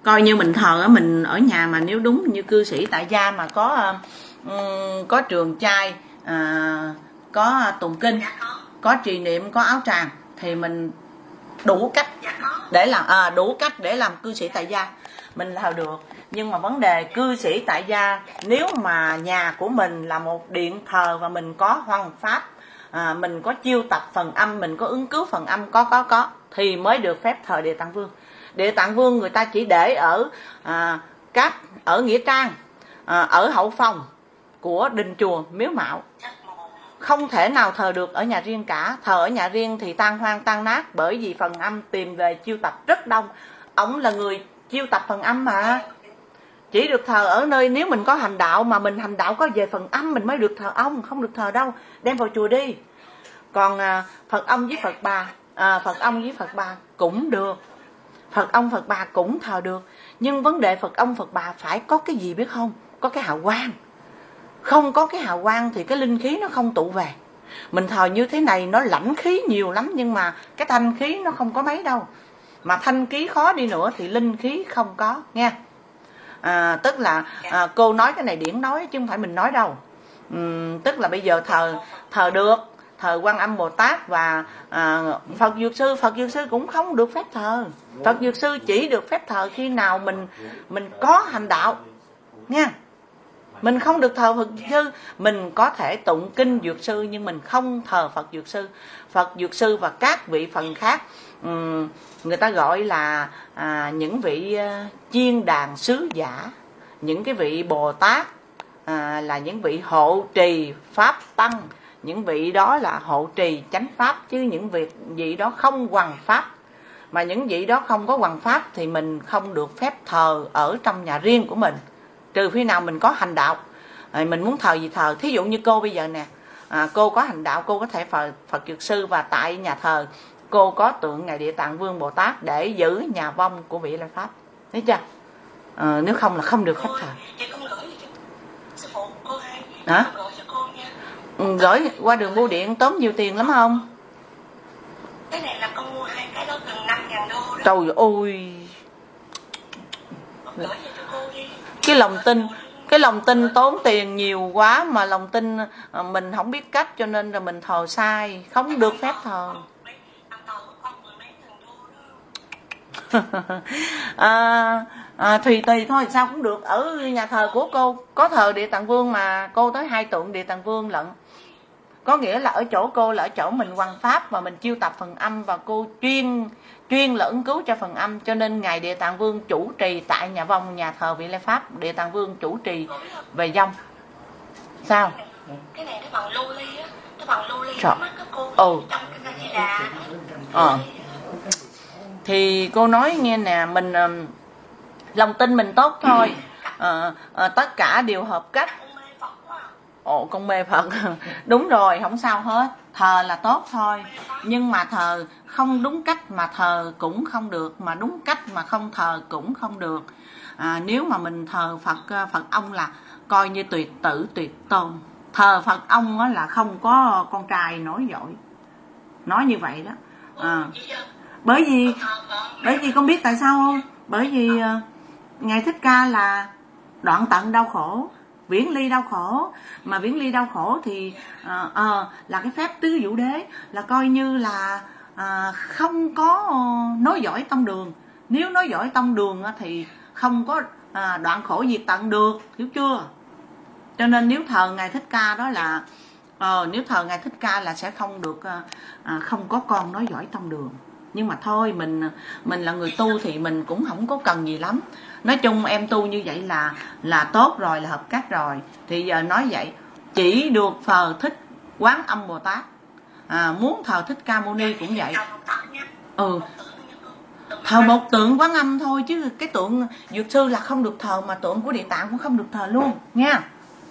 coi như mình thờ á, mình ở nhà mà nếu đúng như cư sĩ tại gia mà có trường trai, có tụng kinh, có trì niệm, có áo tràng thì mình đủ cách để làm cư sĩ tại gia, mình thờ được. Nhưng mà vấn đề cư sĩ tại gia nếu mà nhà của mình là một điện thờ và mình có hoằng pháp, mình có chiêu tập phần âm, mình có ứng cứu phần âm, có thì mới được phép thờ Địa Tạng Vương. Địa Tạng Vương người ta chỉ để ở nghĩa trang, ở hậu phòng của đình chùa miếu mạo, không thể nào thờ được ở nhà riêng cả. Thờ ở nhà riêng thì tan hoang tan nát, bởi vì phần âm tìm về chiêu tập rất đông. Ông là người chiêu tập phần âm mà, chỉ được thờ ở nơi nếu mình có hành đạo, mà mình hành đạo có về phần âm mình mới được thờ ông, không được thờ đâu, đem vào chùa đi. Còn Phật ông với Phật bà cũng được, Phật ông Phật bà cũng thờ được. Nhưng vấn đề Phật ông Phật bà phải có cái gì biết không? Có cái hào quang. Không có cái hào quang thì cái linh khí nó không tụ về. Mình thờ như thế này nó lãnh khí nhiều lắm, nhưng mà cái thanh khí nó không có mấy đâu. Mà thanh khí khó đi nữa thì linh khí không có nha. Tức là cô nói cái này điển nói chứ không phải mình nói đâu. Tức là bây giờ thờ được, thờ Quan Âm Bồ Tát và Phật Dược Sư cũng không được phép thờ. Phật Dược Sư chỉ được phép thờ khi nào mình có hành đạo nha. Mình không được thờ Phật Dược Sư. Mình có thể tụng kinh Dược Sư nhưng mình không thờ Phật Dược Sư. Phật Dược Sư và các vị phần khác, người ta gọi là những vị chiên đàn sứ giả, những cái vị Bồ Tát, là những vị hộ trì Pháp Tăng. Những vị đó là hộ trì chánh Pháp, chứ những vị đó không hoằng Pháp. Mà những vị đó không có hoằng Pháp thì mình không được phép thờ ở trong nhà riêng của mình, trừ khi nào mình có hành đạo. Mình muốn thờ gì thờ. Thí dụ như cô bây giờ nè, cô có hành đạo, cô có thể Phật Dược Sư, và tại nhà thờ cô có tượng Ngài Địa Tạng Vương Bồ Tát để giữ nhà vong của vị Lai Pháp. Thấy chưa? Nếu không là không được phép thờ. Hả? Gửi qua đường bưu điện tốn nhiều tiền lắm không? Cái này là con mua 2 cái đó gần 5.000 đô đó. Trời ơi. Gửi về cho cô đi. Cái lòng tin tốn tiền nhiều quá, mà lòng tin mình không biết cách cho nên là mình thờ sai, không được phép thờ. Tùy thôi, sao cũng được. Ở nhà thờ của cô có thờ Địa Tạng Vương mà cô tới 2 tượng Địa Tạng Vương lận. Có nghĩa là ở chỗ cô là ở chỗ mình hoằng Pháp và mình chiêu tập phần âm, và cô chuyên là ứng cứu cho phần âm, cho nên Ngài Địa Tạng Vương chủ trì tại nhà vong, nhà thờ vị Lai Pháp. Địa Tạng Vương chủ trì về vong. Sao? Cái này nó bằng lưu ly á, nó bằng lưu ly mắt á cô. Trong cái Di Đà. Thì cô nói nghe nè, mình lòng tin mình tốt thôi. Tất cả đều hợp cách. Con mê Phật. Đúng rồi, không sao hết. Thờ là tốt thôi. Nhưng mà thờ không đúng cách mà thờ cũng không được, mà đúng cách mà không thờ cũng không được. Nếu mà mình thờ Phật ông là coi như tuyệt tử tuyệt tôn. Thờ Phật ông là không có con trai nổi dội. Nói như vậy đó. Bởi vì con biết tại sao không? Bởi vì Ngài Thích Ca là đoạn tận đau khổ, viễn ly đau khổ. Mà viễn ly đau khổ thì là cái phép tứ vũ đế, là coi như là không có nối dõi tông đường. Nếu nối dõi tông đường thì không có đoạn khổ diệt tận được, hiểu chưa? Cho nên nếu thờ Ngài Thích Ca đó là nếu thờ Ngài Thích Ca là sẽ không được, không có con nối dõi tông đường. Nhưng mà thôi, mình là người tu thì mình cũng không có cần gì lắm. Nói chung em tu như vậy là tốt rồi, là hợp cách rồi. Thì giờ nói vậy, chỉ được thờ Thích Quán Âm Bồ Tát, muốn thờ Thích Ca Mâu Ni cũng vậy. Thờ một tượng Quán Âm thôi, chứ cái tượng Dược Sư là không được thờ, mà tượng của Địa Tạng cũng không được thờ luôn nha.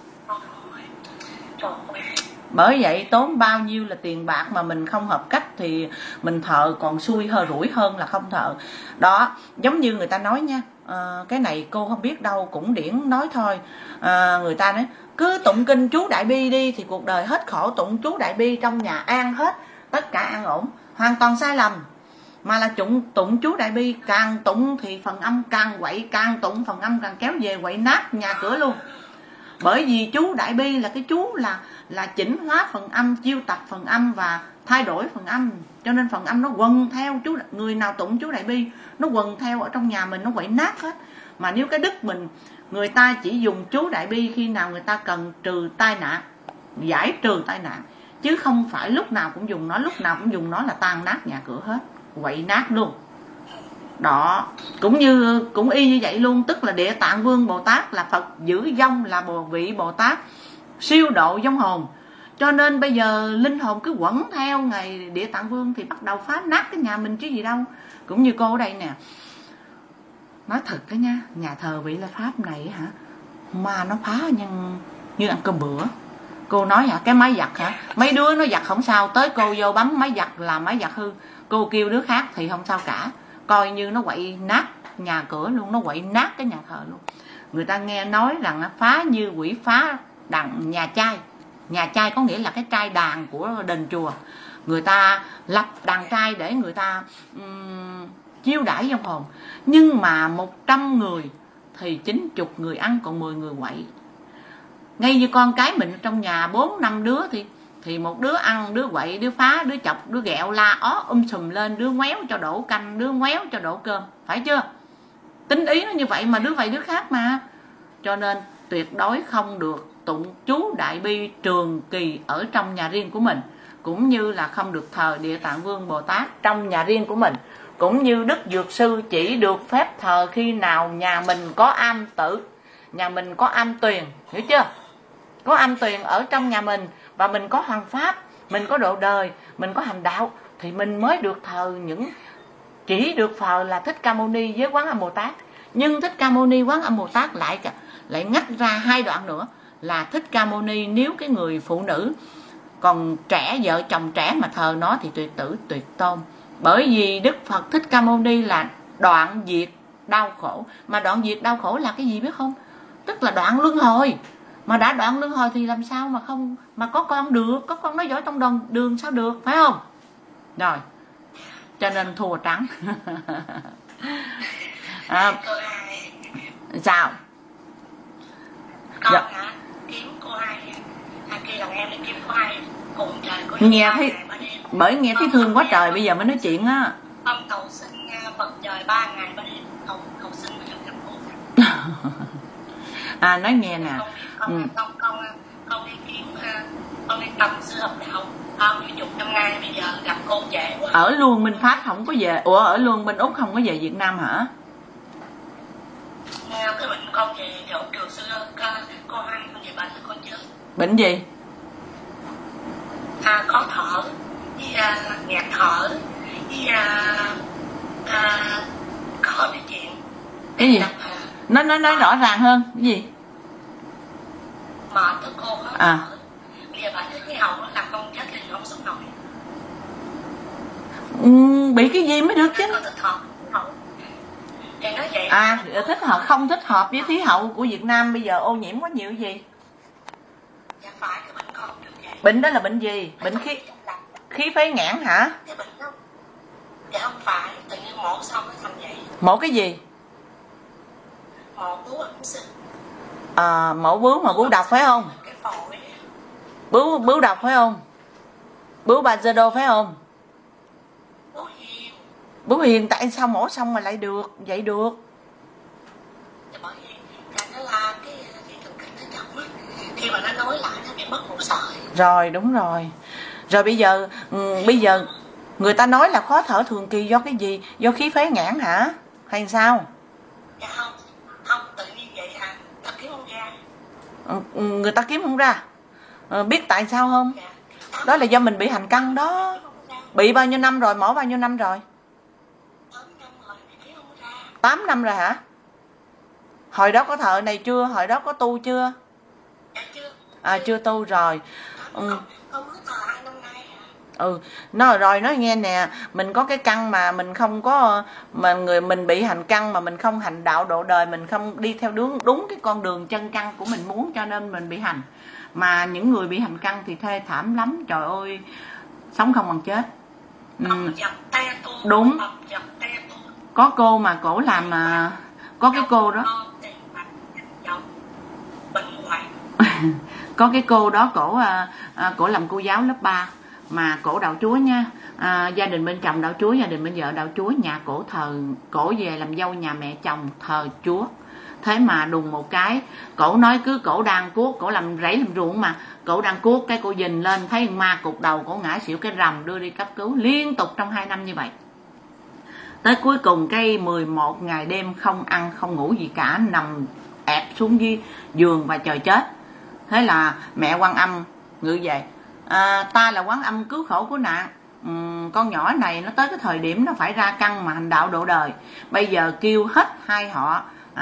Bởi vậy tốn bao nhiêu là tiền bạc mà mình không hợp cách thì mình thờ còn xui hơi rủi hơn là không thờ. Đó, giống như người ta nói nha, cái này cô không biết đâu, cũng điển nói thôi. Người ta nói cứ tụng kinh chú Đại Bi đi thì cuộc đời hết khổ, tụng chú Đại Bi trong nhà an hết, tất cả an ổn. Hoàn toàn sai lầm. mà là tụng chú Đại Bi. Càng tụng thì phần âm càng quậy, càng tụng phần âm càng kéo về quậy nát nhà cửa luôn. Bởi vì chú Đại Bi là cái chú là chỉnh hóa phần âm, chiêu tập phần âm và thay đổi phần âm, cho nên phần âm nó quần theo chú. Người nào tụng chú Đại Bi nó quần theo ở trong nhà mình, nó quậy nát hết. Mà nếu cái đức mình, người ta chỉ dùng chú Đại Bi khi nào người ta cần trừ tai nạn, giải trừ tai nạn, chứ không phải lúc nào cũng dùng nó. Lúc nào cũng dùng nó là tan nát nhà cửa hết, quậy nát luôn. Đó, cũng y như vậy luôn. Tức là Địa Tạng Vương Bồ Tát là Phật giữ vong, là vị Bồ Tát siêu độ vong hồn. Cho nên bây giờ linh hồn cứ quẩn theo ngày Địa Tạng Vương thì bắt đầu phá nát cái nhà mình chứ gì đâu. Cũng như cô ở đây nè, nói thật đó nha, nhà thờ vị La Pháp này hả, ma nó phá như ăn cơm bữa. Cô nói hả, cái máy giặt hả, mấy đứa nó giặt không sao, tới cô vô bấm máy giặt là máy giặt hư, cô kêu đứa khác thì không sao cả. Coi như nó quậy nát nhà cửa luôn, nó quậy nát cái nhà thờ luôn. Người ta nghe nói rằng phá như quỷ phá đàn nhà trai. Nhà trai có nghĩa là cái trai đàn của đền chùa. Người ta lập đàn trai để người ta chiêu đãi vong hồn. Nhưng mà 100 người thì 90 người ăn, còn 10 người quậy. Ngay như con cái mình trong nhà 4-5 đứa thì một đứa ăn, đứa quậy, đứa phá, đứa chọc, đứa ghẹo la ó sùm lên, đứa ngoéo cho đổ canh, đứa ngoéo cho đổ cơm, phải chưa? Tính ý nó như vậy mà, đứa vậy đứa khác mà. Cho nên tuyệt đối không được tụng chú Đại Bi trường kỳ ở trong nhà riêng của mình, cũng như là không được thờ Địa Tạng Vương Bồ Tát trong nhà riêng của mình. Cũng như Đức Dược Sư chỉ được phép thờ khi nào nhà mình có am tử, nhà mình có am tuyền, hiểu chưa? Có am tuyền ở trong nhà mình, và mình có hoàng pháp, mình có độ đời, mình có hành đạo, thì mình mới được thờ chỉ được thờ là Thích Ca Mâu Ni với Quán Âm Bồ Tát. Nhưng Thích Ca Mâu Ni, Quán Âm Bồ Tát lại ngắt ra 2 đoạn nữa, là Thích Ca Mâu Ni nếu cái người phụ nữ còn trẻ, vợ chồng trẻ mà thờ nó thì tuyệt tử tuyệt tôn. Bởi vì Đức Phật Thích Ca Mâu Ni là đoạn diệt đau khổ. Mà đoạn diệt đau khổ là cái gì biết không? Tức là đoạn luân hồi. Mà đã đoạn luân hồi thì làm sao mà có con được? Có con nói giỏi trong đường sao được, phải không? Rồi, cho nên thua trắng. Sao? Con hả? Kiếm cô hai kia là em đi kiếm cô hai cùng trời. Nghe thấy, bởi nghe thấy thương quá trời, bây giờ mới nói chuyện á. Con cầu xin Phật trời 3 ngày 3 đêm, cầu xin được gặp cô. Nói nghe nè. Con đi kiếm, con đi tầm sư học đạo bao nhiêu chục năm nay, bây giờ gặp cô trễ quá. Ở luôn bên Pháp không có về, ở luôn bên Úc không có về Việt Nam hả? Cái bệnh con về chỗ trường sư cô hai con về bệnh con chưa? Bệnh gì? Khó thở với ngạt thở với khó nói chuyện. Cái gì? Nói rõ ràng hơn. Cái gì? Mệt tới cô khó thở. Bây giờ bà thấy cái hậu nó làm con chết thì không sống nổi. Bị cái gì mới được chứ? Con thích hợp. Thì nói vậy. Thích hợp, không thích hợp với khí hậu của Việt Nam bây giờ ô nhiễm quá nhiều gì? Dạ phải, cái bệnh con được vậy. Bệnh đó là bệnh gì? Bệnh khí phế nhãn hả? Cái bệnh đó. Dạ không phải, tự nhiên mổ xong nó thành vậy. Mổ cái gì? Mổ bướu ẩm sinh. Mổ bướu mà bướu độc phải không? Cái phổi. Bướu độc phải không? Bướu Bajedo phải không? Bướu hiền. Tại sao mổ xong mà lại được vậy được? Bởi vì nó là cái thần kinh nó chậm á, khi mà nó nói lại nó bị mất một sợi. Rồi, đúng rồi. Rồi bây giờ người ta nói là khó thở thường kỳ do cái gì? Do khí phế nhãn hả? Hay sao? Dạ không, tự nhiên vậy hả? Ta kiếm không ra. Người ta kiếm không ra. Biết tại sao không? Dạ. Đó là do mình bị hành căn đó. Bị bao nhiêu năm rồi? Mổ bao nhiêu năm rồi? 8 năm rồi hả? Hồi đó có thợ này chưa? Hồi đó có tu chưa? Dạ chưa. Chưa tu rồi. Con mới thợ 2 năm nay hả? Rồi nói nghe nè, mình có cái căn mà mình không có, mà mình bị hành căn mà mình không hành đạo độ đời, mình không đi theo đúng cái con đường chân căn của mình muốn, cho nên mình bị hành. Mà những người bị hành căn thì thê thảm lắm, trời ơi, sống không bằng chết. Đúng, có cô mà cổ làm có cái cô đó có cái cô đó cổ làm cô giáo lớp 3 mà cổ đạo Chúa nha. Gia đình bên chồng đạo Chúa, gia đình bên vợ đạo Chúa, nhà cổ thờ, cổ về làm dâu nhà mẹ chồng thờ Chúa. Thế mà đùng một cái cổ nói cứ cổ đang cuốc, cổ làm rẫy làm ruộng mà cổ đang cuốc cái cô nhìn lên thấy ma cục đầu, cổ ngã xỉu cái rầm đưa đi cấp cứu liên tục trong 2 năm như vậy. Tới cuối cùng cái 11 ngày đêm không ăn không ngủ gì cả, nằm ẹp xuống dưới giường và chờ chết. Thế là mẹ Quan Âm ngự về, ta là Quán Âm cứu khổ cứu nạn, con nhỏ này nó tới cái thời điểm nó phải ra căn mà hành đạo độ đời, bây giờ kêu hết hai họ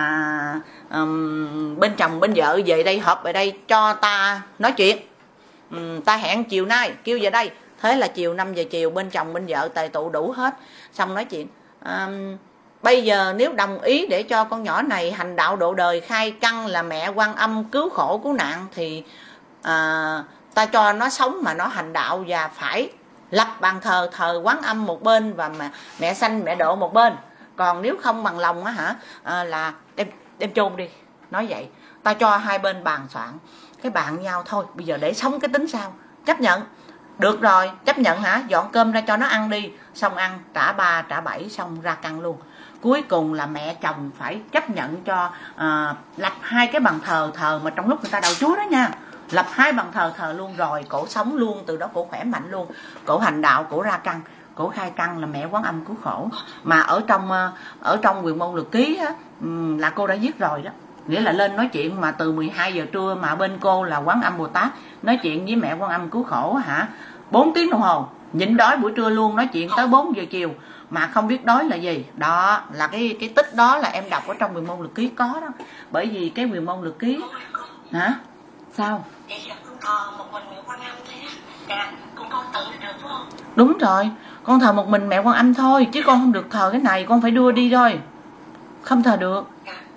bên chồng bên vợ về đây họp về đây cho ta nói chuyện, ta hẹn chiều nay kêu về đây. Thế là chiều 5 giờ chiều bên chồng bên vợ tề tụ đủ hết xong nói chuyện, bây giờ nếu đồng ý để cho con nhỏ này hành đạo độ đời, khai căn là mẹ Quan Âm cứu khổ cứu nạn thì ta cho nó sống mà nó hành đạo, và phải lập bàn thờ, thờ Quán Âm một bên và mẹ sanh mẹ độ một bên. Còn nếu không bằng lòng á là đem chôn đi. Nói vậy ta cho hai bên bàn soạn cái bạn nhau thôi, bây giờ để sống cái tính sao, chấp nhận được rồi, chấp nhận dọn cơm ra cho nó ăn đi. Xong ăn trả 3 trả 7 xong ra căn luôn. Cuối cùng là mẹ chồng phải chấp nhận cho lập hai cái bàn thờ mà trong lúc người ta đạo Chúa đó nha, lập hai bàn thờ luôn, rồi cổ sống luôn, từ đó cổ khỏe mạnh luôn, cổ hành đạo, cổ ra căn, cổ khai căn là mẹ Quán Âm cứu khổ. Mà ở trong Quyền Môn Lực Ký á, là cô đã viết rồi đó, nghĩa là lên nói chuyện mà từ 12 giờ trưa mà bên cô là Quán Âm Bồ Tát nói chuyện với mẹ Quán Âm cứu khổ 4 tiếng đồng hồ, nhịn đói buổi trưa luôn, nói chuyện tới 4 giờ chiều mà không biết đói là gì. Đó là cái tích đó là em đọc ở trong Quyền Môn Lực Ký có đó. Bởi vì cái Quyền Môn Lực Ký sao đúng rồi, con thờ một mình mẹ Quan Âm thôi, chứ con không được thờ cái này, con phải đưa đi thôi, không thờ được.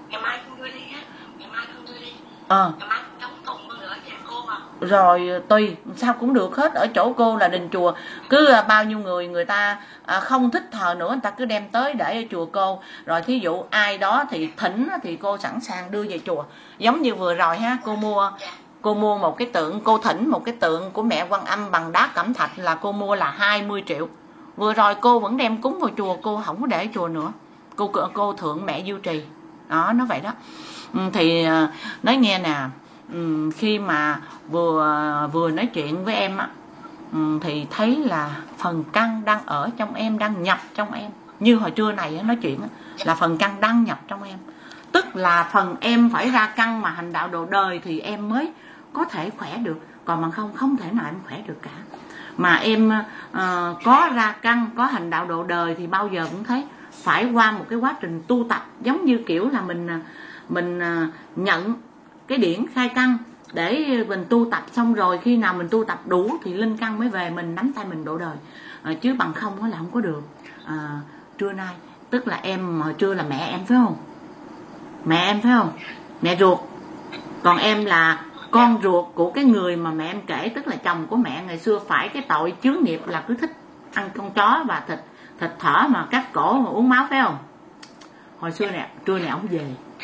Rồi tùy sao cũng được hết, ở chỗ cô là đình chùa, cứ bao nhiêu người ta không thích thờ nữa, người ta cứ đem tới để ở chùa cô, rồi thí dụ ai đó thì thỉnh thì cô sẵn sàng đưa về chùa. Giống như vừa rồi cô mua một cái tượng, cô thỉnh một cái tượng của mẹ Quan Âm bằng đá cẩm thạch là cô mua là 20 triệu. Vừa rồi cô vẫn đem cúng vào chùa, cô không có để ở chùa nữa, cô thượng mẹ Diêu Trì đó, nó vậy đó. Thì nói nghe nè, khi mà vừa nói chuyện với em á, thì thấy là phần căn đang ở trong em, đang nhập trong em. Như hồi trưa này nói chuyện là phần căn đang nhập trong em, tức là phần em phải ra căn mà hành đạo độ đời thì em mới có thể khỏe được, còn bằng không thể nào em khỏe được cả. Mà em có ra căn, có hành đạo độ đời thì bao giờ cũng thấy phải qua một cái quá trình tu tập, giống như kiểu là mình nhận cái điển khai căn để mình tu tập xong rồi khi nào mình tu tập đủ thì linh căn mới về mình nắm tay mình độ đời, chứ bằng không là không có được. Trưa nay tức là em hồi trưa là mẹ em phải không? Mẹ em phải không? Mẹ ruột. Còn em là con ruột của cái người mà mẹ em kể, tức là chồng của mẹ ngày xưa phải cái tội chướng nghiệp là cứ thích ăn con chó và thịt thỏ mà cắt cổ mà uống máu phải không? Hồi xưa nè, trưa này ổng về.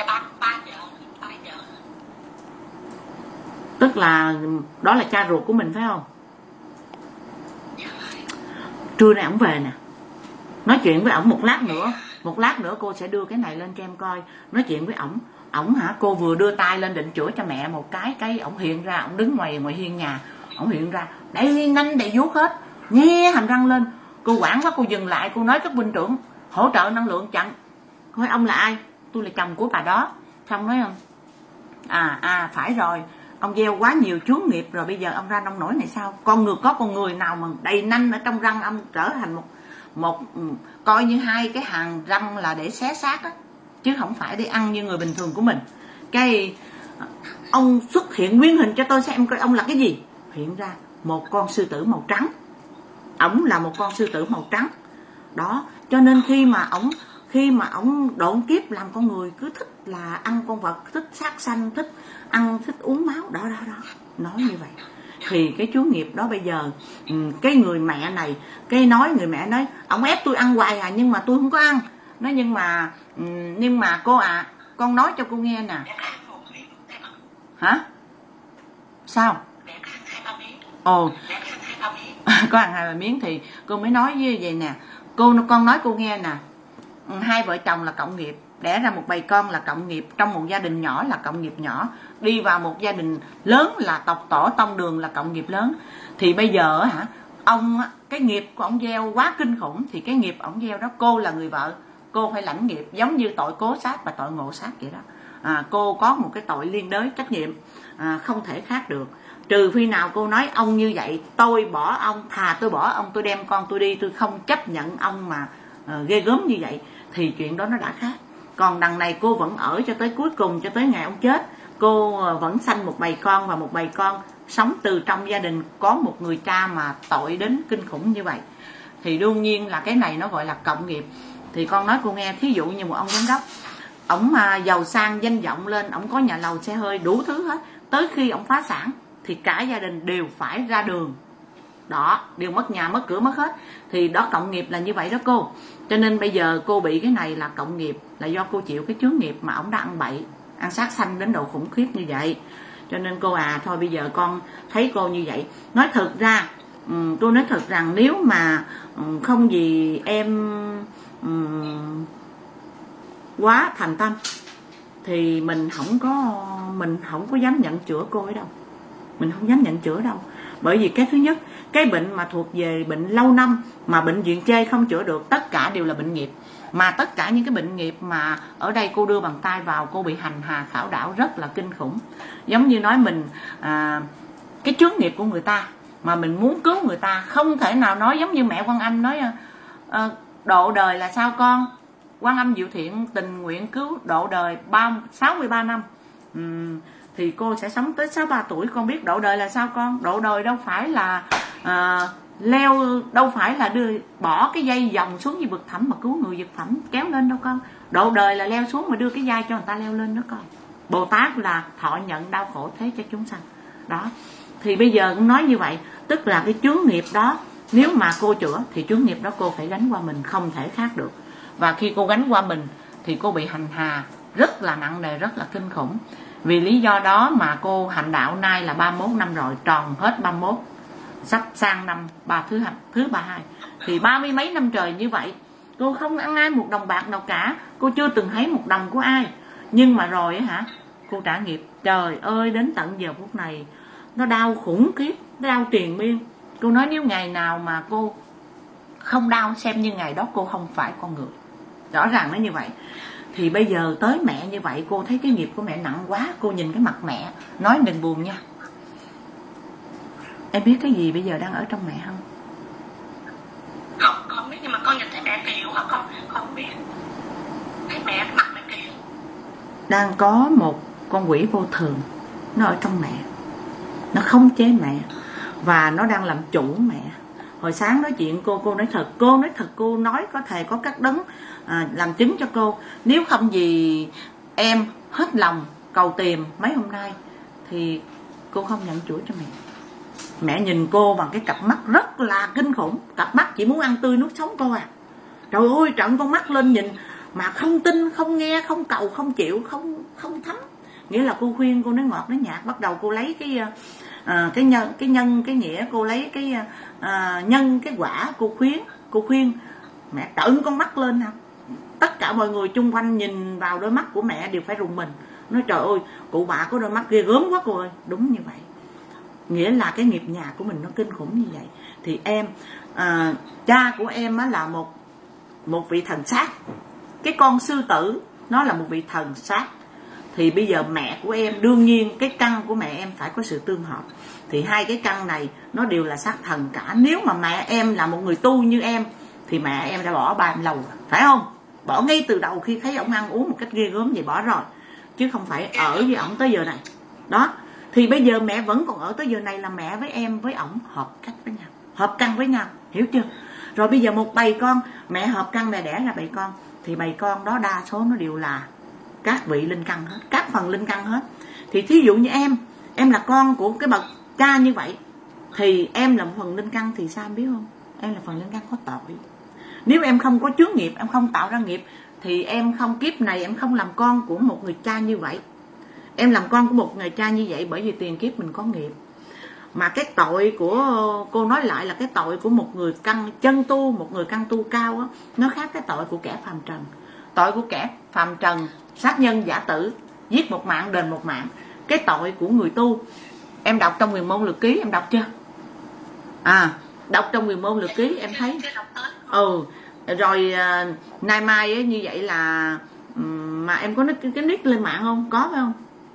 Tức là đó là cha ruột của mình phải không? Trưa nay ổng về nè, nói chuyện với ổng một lát nữa cô sẽ đưa cái này lên cho em coi. Nói chuyện với ổng cô vừa đưa tay lên định chữa cho mẹ một cái ổng hiện ra, ổng đứng ngoài hiên nhà, ổng hiện ra đầy nanh đầy vuốt hết, nhe hàm răng lên. Cô quản quá, cô dừng lại, cô nói các binh trưởng hỗ trợ năng lượng chặn. Hỏi ông là ai? Tôi là chồng của bà đó. Xong nói không, phải rồi, ông gieo quá nhiều chướng nghiệp rồi, bây giờ ông ra nông nổi này sao? Có con người nào mà đầy nanh ở trong răng ông trở thành một coi như hai cái hàng răng là để xé xác á, chứ không phải để ăn như người bình thường của mình. Cái ông xuất hiện nguyên hình cho tôi xem coi ông là cái gì. Hiện ra một con sư tử màu trắng. Ổng là một con sư tử màu trắng đó. Cho nên khi mà ổng độ kiếp làm con người cứ thích là ăn con vật, thích sát sanh, thích ăn, thích uống máu đó, nói như vậy. thì cái chúa nghiệp đó bây giờ cái người mẹ này, người mẹ nói ông ép tôi ăn hoài nhưng mà tôi không có ăn. Nói nhưng mà cô con nói cho cô nghe nè. Hả? Sao? Ồ, có ăn 2-3 miếng thì cô mới nói như vậy nè. Con nói cô nghe nè, 2 vợ chồng là cộng nghiệp, đẻ ra một bầy con là cộng nghiệp, trong một gia đình nhỏ là cộng nghiệp nhỏ, đi vào một gia đình lớn là tộc tổ tông đường là cộng nghiệp lớn. Thì bây giờ ông cái nghiệp của ông gieo quá kinh khủng, thì cái nghiệp ông gieo đó cô là người vợ, cô phải lãnh nghiệp, giống như tội cố sát và tội ngộ sát vậy đó. Cô có một cái tội liên đới trách nhiệm, không thể khác được. Trừ khi nào cô nói ông như vậy tôi bỏ ông, thà tôi bỏ ông, tôi đem con tôi đi, tôi không chấp nhận ông mà ghê gớm như vậy, thì chuyện đó nó đã khác. Còn đằng này cô vẫn ở cho tới cuối cùng, cho tới ngày ông chết, cô vẫn sanh một bầy con, và một bầy con sống từ trong gia đình có một người cha mà tội đến kinh khủng như vậy. Thì đương nhiên là cái này nó gọi là cộng nghiệp. Thì con nói cô nghe, thí dụ như một ông giám đốc, ổng giàu sang danh vọng lên, ổng có nhà lầu xe hơi đủ thứ hết, tới khi ổng phá sản thì cả gia đình đều phải ra đường đó, đều mất nhà mất cửa mất hết. Thì đó, cộng nghiệp là như vậy đó cô. Cho nên bây giờ cô bị cái này là cộng nghiệp, là do cô chịu cái chướng nghiệp mà ổng đã ăn bậy, ăn sát sanh đến độ khủng khiếp như vậy. Cho nên cô thôi bây giờ con thấy cô như vậy. Nói thật ra tôi nói thật rằng nếu mà không gì em quá thành tâm thì mình không có dám nhận chữa cô ấy đâu. Mình không dám nhận chữa đâu. Bởi vì cái thứ nhất, cái bệnh mà thuộc về bệnh lâu năm mà bệnh viện chê không chữa được, tất cả đều là bệnh nghiệp. Mà tất cả những cái bệnh nghiệp mà ở đây cô đưa bàn tay vào, cô bị hành hạ khảo đảo rất là kinh khủng. Giống như nói mình cái chướng nghiệp của người ta mà mình muốn cứu người ta, không thể nào nói giống như mẹ Quan Âm nói độ đời là sao con. Quan Âm Diệu Thiện tình nguyện cứu độ đời 63 năm. Thì cô sẽ sống tới 63 tuổi. Con biết độ đời là sao con? Độ đời đâu phải là leo, đâu phải là bỏ cái dây vòng xuống như vực thẳm mà cứu người vực thẳm kéo lên đâu con. Độ đời là leo xuống mà đưa cái vai cho người ta leo lên đó con. Bồ Tát là thọ nhận đau khổ thế cho chúng sanh đó. Thì bây giờ cũng nói như vậy, tức là cái chướng nghiệp đó nếu mà cô chữa thì chướng nghiệp đó cô phải gánh qua mình, không thể khác được. Và khi cô gánh qua mình thì cô bị hành hạ rất là nặng nề, rất là kinh khủng. Vì lý do đó mà cô hành đạo nay là 31 năm rồi, tròn hết 31, sắp sang năm thứ 32. Thì 30 mấy năm trời như vậy, cô không ăn ai một đồng bạc nào cả, cô chưa từng thấy một đồng của ai. Nhưng mà rồi cô trả nghiệp. Trời ơi, đến tận giờ phút này nó đau khủng khiếp, nó đau triền miên. Cô nói nếu ngày nào mà cô không đau, xem như ngày đó cô không phải con người. Rõ ràng nó như vậy. Thì bây giờ tới mẹ như vậy, cô thấy cái nghiệp của mẹ nặng quá. Cô nhìn cái mặt mẹ, nói đừng buồn nha. Em biết cái gì bây giờ đang ở trong mẹ không? Con biết, nhưng mà con nhìn thấy mẹ kiều hả con? Con không biết. Thấy mẹ, mặt mẹ kiều. Đang có một con quỷ vô thường, nó ở trong mẹ, nó khống chế mẹ và nó đang làm chủ mẹ. Hồi sáng nói chuyện cô nói thật, cô nói có thề có các đấng làm chứng cho cô. Nếu không gì em hết lòng cầu tìm mấy hôm nay thì cô không nhận chuỗi cho mẹ. Mẹ nhìn cô bằng cái cặp mắt rất là kinh khủng, cặp mắt chỉ muốn ăn tươi nuốt sống cô à. Trời ơi, trợn con mắt lên nhìn mà không tin, không nghe, không cầu, không chịu, không thấm. Nghĩa là cô khuyên, cô nói ngọt nói nhạt, bắt đầu cô lấy cái nhân cái nghĩa, cô lấy cái nhân cái quả, cô khuyên mẹ trợn con mắt lên nè. Tất cả mọi người chung quanh nhìn vào đôi mắt của mẹ đều phải rùng mình, nói trời ơi, cụ bà có đôi mắt ghê gớm quá cô ơi. Đúng như vậy, nghĩa là cái nghiệp nhà của mình nó kinh khủng như vậy. Thì em cha của em á là một vị thần sát. Cái con sư tử nó là một vị thần sát. Thì bây giờ mẹ của em, đương nhiên cái căn của mẹ em phải có sự tương hợp. Thì hai cái căn này nó đều là sát thần cả. Nếu mà mẹ em là một người tu như em thì mẹ em đã bỏ ba em lâu rồi, phải không? Bỏ ngay từ đầu khi thấy ổng ăn uống một cách ghê gớm vậy, bỏ rồi. Chứ không phải ở với ổng tới giờ này. Đó. Thì bây giờ mẹ vẫn còn ở tới giờ này là mẹ với em với ổng hợp cách với nhau, hợp căn với nhau, hiểu chưa? Rồi bây giờ một bầy con, mẹ hợp căn mẹ đẻ ra bầy con, thì bầy con đó đa số nó đều là các vị linh căn hết, các phần linh căn hết. Thì thí dụ như em là con của cái bậc cha như vậy, thì em là một phần linh căn thì sao em biết không? Em là phần linh căn có tội. Nếu em không có chướng nghiệp, em không tạo ra nghiệp, thì em không, kiếp này em không làm con của một người cha như vậy. Em làm con của một người cha như vậy bởi vì tiền kiếp mình có nghiệp. Mà cái tội của cô nói lại là cái tội của một người căn chân tu, một người căn tu cao á, nó khác cái tội của kẻ phàm trần. Tội của kẻ phàm trần, sát nhân giả tử, giết một mạng đền một mạng. Cái tội của người tu, em đọc trong Huyền Môn Lược Ký, em đọc chưa? Đọc trong Huyền Môn Lược Ký em thấy. Rồi nay mai ấy, như vậy là mà em có cái nick lên mạng không? Có phải không?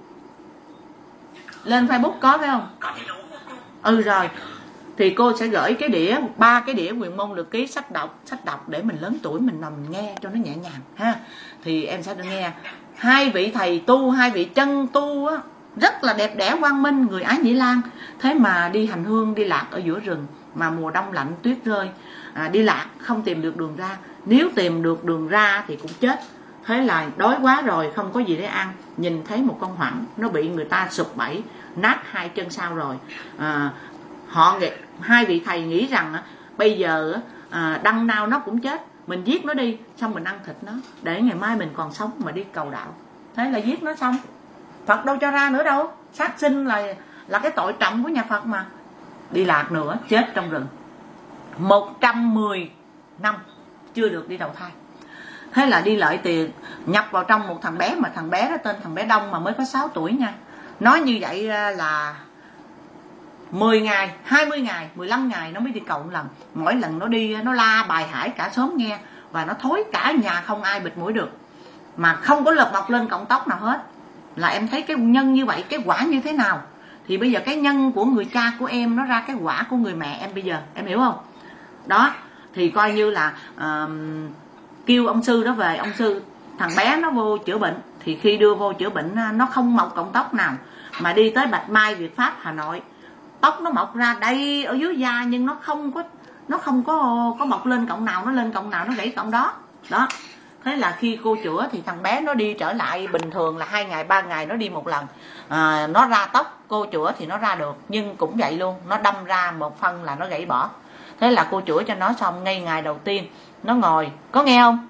Lên Facebook có phải không? Rồi thì cô sẽ gửi cái đĩa, 3 cái đĩa Huyền Môn Lược Ký sách đọc để mình lớn tuổi mình nằm nghe cho nó nhẹ nhàng ha. Thì em sẽ được nghe 2 vị thầy tu, 2 vị chân tu á, rất là đẹp đẽ quang minh, người Ái Nhĩ Lan. Thế mà đi hành hương, đi lạc ở giữa rừng, mà mùa đông lạnh tuyết rơi, đi lạc không tìm được đường ra. Nếu tìm được đường ra thì cũng chết. Thế là đói quá rồi, không có gì để ăn, nhìn thấy một con hoẳng, nó bị người ta sụp bẫy, nát 2 chân sau rồi. Họ 2 vị thầy nghĩ rằng bây giờ đằng nào nó cũng chết, mình giết nó đi, xong mình ăn thịt nó, để ngày mai mình còn sống mà đi cầu đạo. Thế là giết nó xong. Phật đâu cho ra nữa đâu. Sát sinh là cái tội trọng của nhà Phật mà. Đi lạc nữa, chết trong rừng 110 năm chưa được đi đầu thai. Thế là đi lợi tiền, nhập vào trong một thằng bé, mà thằng bé đó tên thằng bé Đông, mà mới có 6 tuổi nha. Nói như vậy là 10 ngày, 20 ngày, 15 ngày nó mới đi cầu một lần. Mỗi lần nó đi nó la bài hải cả xóm nghe, và nó thối cả nhà không ai bịt mũi được, mà không có lật mọc lên cọng tóc nào hết. Là em thấy cái nhân như vậy, cái quả như thế nào. Thì bây giờ cái nhân của người cha của em nó ra cái quả của người mẹ em bây giờ, em hiểu không? Đó, thì coi như là kêu ông sư đó về. Ông sư, thằng bé nó vô chữa bệnh, thì khi đưa vô chữa bệnh nó không mọc cọng tóc nào. Mà đi tới Bạch Mai Việt Pháp Hà Nội, tóc nó mọc ra đầy ở dưới da, nhưng nó không có mọc lên cọng nào, nó lên cọng nào nó gãy cọng đó. Đó. Thế là khi cô chữa thì thằng bé nó đi trở lại bình thường, là 2 ngày 3 ngày nó đi một lần. Nó ra tóc, cô chữa thì nó ra được, nhưng cũng vậy luôn, nó đâm ra một phân là nó gãy bỏ. Thế là cô chữa cho nó xong, ngay ngày đầu tiên nó ngồi, có nghe không?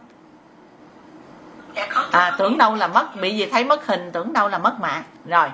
Tưởng đâu là mất, bị gì thấy mất hình, tưởng đâu là mất mạng. Rồi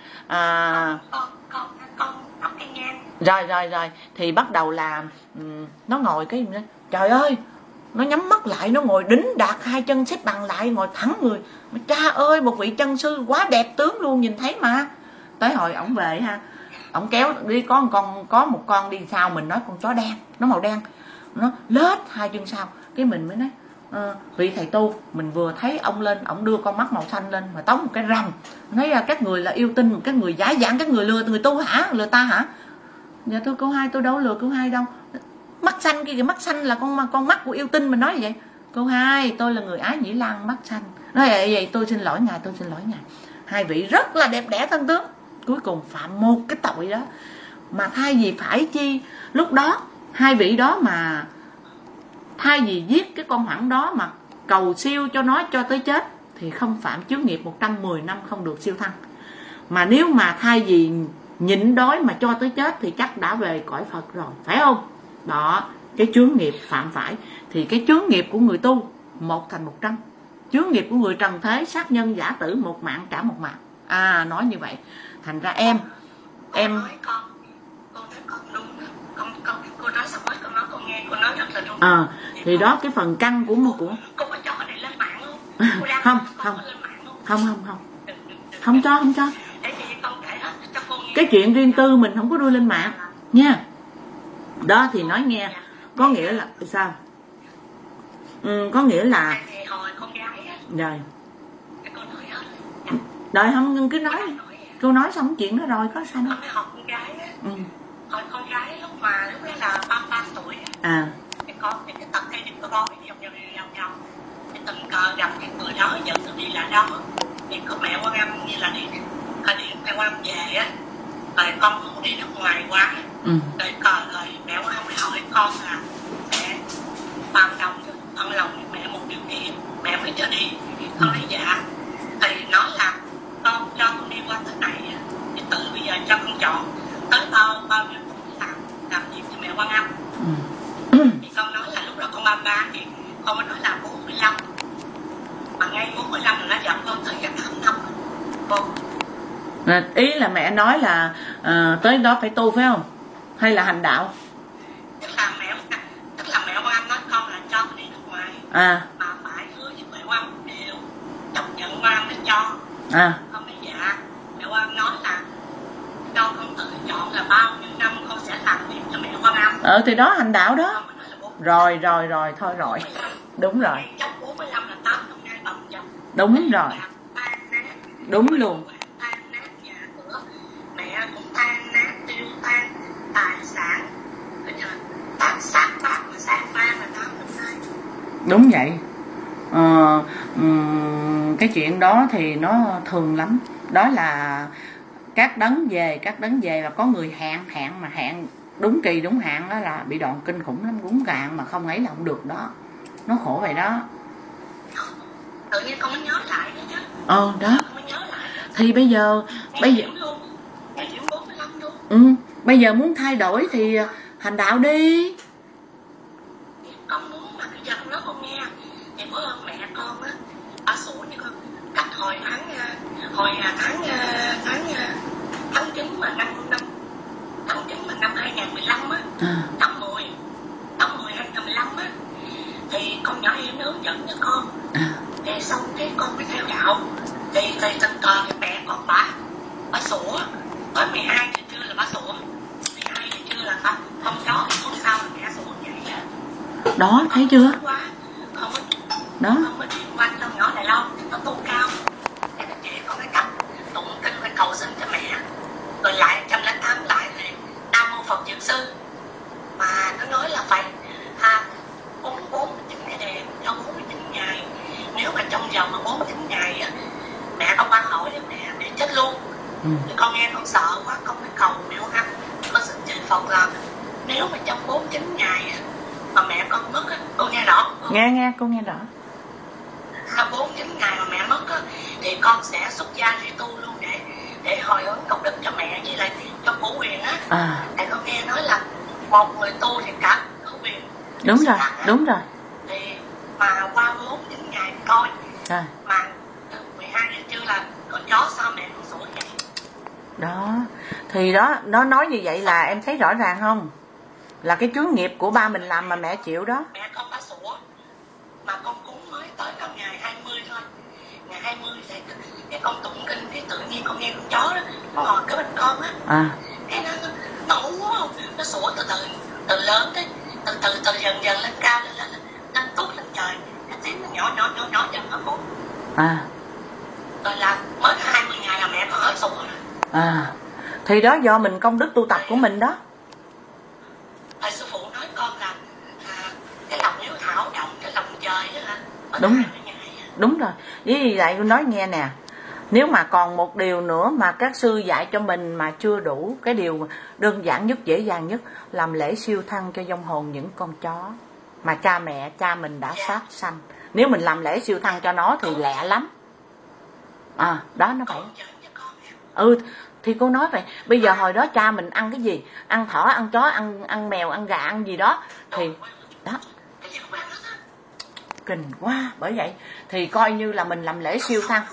Rồi thì bắt đầu là nó ngồi cái trời ơi, nó nhắm mắt lại, nó ngồi đính đạt 2 chân xếp bằng lại, ngồi thẳng người. Mà cha ơi, một vị chân sư quá đẹp tướng luôn, nhìn thấy mà. Tới hồi ổng về ha, ổng kéo đi, có một con đi sau mình, nói con chó đen, nó màu đen, nó lết 2 chân sau. Cái mình mới nói vị thầy tu, mình vừa thấy ông lên, ổng đưa con mắt màu xanh lên mà tống một cái rầm, nói các người là yêu tinh, các người giả dạng, các người lừa người tu hả, lừa ta hả? Dạ thưa cô Hai, tôi đâu lừa cô Hai đâu. Mắt xanh kia kìa, mắt xanh là con mắt của yêu tinh, mình nói vậy. Cô Hai, tôi là người Ái Nhĩ Lan, mắt xanh. Nói vậy tôi xin lỗi ngài, tôi xin lỗi ngài. 2 vị rất là đẹp đẽ thân tướng, cuối cùng phạm một cái tội đó. Mà thay vì phải chi lúc đó 2 vị đó mà thay vì giết cái con hoẳng đó mà cầu siêu cho nó cho tới chết, thì không phạm chướng nghiệp 110 năm không được siêu thăng. Mà nếu mà thay vì nhịn đói mà cho tới chết thì chắc đã về cõi Phật rồi, phải không? Đó, cái chướng nghiệp phạm phải. Thì cái chướng nghiệp của người tu 1 thành 100, chướng nghiệp của người trần thế sát nhân giả tử, 1 mạng trả 1 mạng. Nói như vậy. Thành ra em nói con đúng, cô nói xong hết, con nói con nghe, cô nói rất là đúng. Thì đó, cái phần căn của cô có cho để lên mạng luôn. Không cho. Cái chuyện riêng tư mình không có đưa lên mạng nha. Đó thì nói nghe, có nghĩa là sao? Có nghĩa là hồi con gái á, rồi cô nói hết. Rồi không cứ nói. Cô nói xong chuyện đó rồi, có sao đâu. Hồi con gái á, hồi con gái lúc đó là 33 tuổi á, có cái tập hay đừng có gói vòng, thì tình cờ gặp cái người đó, dẫn tôi đi lại đó, thì có mẹ Quan Âm như là điện mẹ Quan Âm về á, rồi con không đi nước ngoài quá, rồi mẹ Quan Âm hỏi con là mẹ bằng lòng với mẹ một điều kiện, mẹ mới cho đi. Con nói dạ. Thì nói là con cho con đi qua tới này thì tự bây giờ cho con chọn tới bao nhiêu tháng con. Ý là mẹ nói là tới đó phải tu phải không? Hay là hành đạo? Tức là mẹ Oanh nói con là cho con đi nước ngoài. Mà phải hứa với mẹ Oanh một điều, chấp nhận Oanh mới cho. Con mới dạ. Mẹ Oanh nói là cho con tự chọn là bao nhiêu năm con sẽ làm việc cho mẹ Oanh. Thì đó hành đạo đó. Rồi thôi rồi. Đúng rồi. Trong 45 là 8 năm nay bầm dập. Đúng rồi. Đúng luôn. Tan nát nhà cửa, mẹ cũng tan nát tiêu tan tài sản. Bây giờ tan sát bạc mà sang ban là 8 năm nay. Đúng vậy. Cái chuyện đó thì nó thường lắm. Đó là các đấng về và có người hẹn mà hẹn đúng kỳ đúng hạn đó là bị đòn kinh khủng lắm, cúng cạn mà không ấy là không được đó. Nó khổ vậy đó. Tự nhiên con mới nhớ lại đó chứ. Đó. Thì bây giờ bây giờ muốn thay đổi thì hành đạo đi. Con muốn mà bây giờ con nói con nghe thì có ơn mẹ con á, bà sủa như con cách hồi tháng 9 mà năm 2015 á, tháng 10 2015 á, thì con nhỏ em nó hướng dẫn cho con. Thì xong cái con mới theo đạo. Thì tình cờ cái mẹ con bà sủa tới 12 giờ trưa là bà sủa, 12 giờ trưa là không đó không sao là mẹ sủa vậy đó, thấy chưa? Đó. Không có điện quanh cho nhỏ này lâu, nó tu cao. Cái chị con cái cách tụng kinh phải cầu xin cho mẹ. Rồi lại 108 lại thì Nam Mô Phật Dược Sư. Mà nó nói là phải 49 cái đèn cho 49 ngày. Nếu mà trong vòng mà 49 ngày á, mẹ con ban hỏi với mẹ để chết luôn. Thì con nghe con sợ quá, con mới cầu mẹ ăn. Con xin trời Phật là nếu mà trong 49 ngày á, mà mẹ con mất á, con nghe rõ không? Nghe, con nghe rõ. 49 ngày mà mẹ mất á, thì con sẽ xuất gia đi tu luôn để hồi hướng công đức cho mẹ với lại cho Phổ Huyền á. Tại con nghe nói là một người tu thì cả Phổ Huyền. Đúng rồi. Thì mà qua 49 ngày coi mà 12 giờ trưa là con chó sao mẹ con sủa vậy? Đó, thì đó, nó nói như vậy là em thấy rõ ràng không? Là cái chướng nghiệp của ba mình làm mà mẹ chịu đó. Mẹ con đã sủa, mà con cúng mới tới cả ngày 20 thôi. Ngày 20 thì cái con tụng kinh, cái tự nhiên con nghe con chó đó, nó ngồi cái bên con á. Cái nó ngủ không? Nó sủa từ lớn tới, từ dần lên cao, lên tút lên trời. Cái tiếng nó nhỏ dần nó cút. Rồi là mới 20 ngày là mẹ con hết sủa rồi. Thì đó do mình công đức tu tập của mình đó. Sư phụ nói con là cái lòng hiếu thảo động cái lòng trời đó hả? Đúng rồi. Với lại tôi nói nghe nè, nếu mà còn một điều nữa mà các sư dạy cho mình mà chưa đủ, cái điều đơn giản nhất, dễ dàng nhất, làm lễ siêu thăng cho vong hồn những con chó mà cha mình đã sát sanh. Nếu mình làm lễ siêu thăng cho nó thì lẹ lắm. Đó nó vậy. Thì cô nói vậy. Bây giờ hồi đó cha mình ăn cái gì? Ăn thỏ, ăn chó, ăn mèo, ăn gà, ăn gì đó. Thì đó, kinh quá. Bởi vậy thì coi như là mình làm lễ siêu thăng.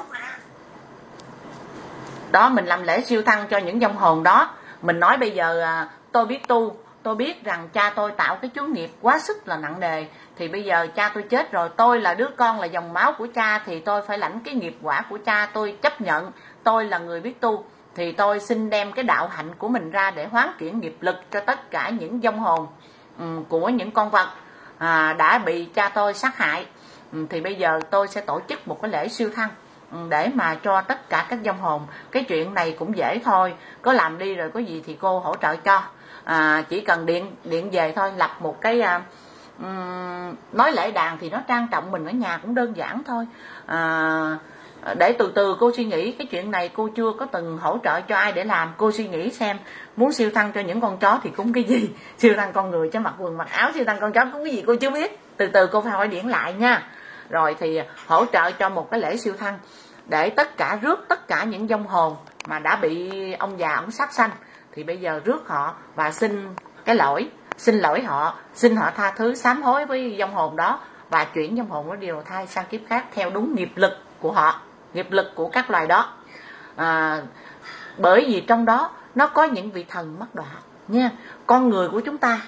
Đó, mình làm lễ siêu thăng cho những vong hồn đó. Mình nói bây giờ tôi biết tu, tôi biết rằng cha tôi tạo cái chướng nghiệp quá sức là nặng nề. Thì bây giờ cha tôi chết rồi, tôi là đứa con là dòng máu của cha, thì tôi phải lãnh cái nghiệp quả của cha. Tôi chấp nhận, tôi là người biết tu, thì tôi xin đem cái đạo hạnh của mình ra để hoán chuyển nghiệp lực cho tất cả những vong hồn của những con vật đã bị cha tôi sát hại. Thì bây giờ tôi sẽ tổ chức một cái lễ siêu thăng để mà cho tất cả các vong hồn. Cái chuyện này cũng dễ thôi, có làm đi rồi có gì thì cô hỗ trợ cho. Chỉ cần điện về thôi, lập một cái nói lễ đàn thì nó trang trọng, mình ở nhà cũng đơn giản thôi. Để từ từ cô suy nghĩ. Cái chuyện này cô chưa có từng hỗ trợ cho ai để làm. Cô suy nghĩ xem muốn siêu thăng cho những con chó thì cúng cái gì, siêu thăng con người cho mặc quần mặc áo, siêu thăng con chó cúng cái gì cô chưa biết. Từ từ cô phải hỏi điện lại nha. Rồi thì hỗ trợ cho một cái lễ siêu thăng để rước tất cả những vong hồn mà đã bị ông già ông sát sanh. Thì bây giờ rước họ và xin lỗi họ, xin họ tha thứ, sám hối với vong hồn đó, và chuyển vong hồn nó điều thai sang kiếp khác theo đúng nghiệp lực của họ, nghiệp lực của các loài đó. Bởi vì trong đó nó có những vị thần mắc đọa nha. Con người của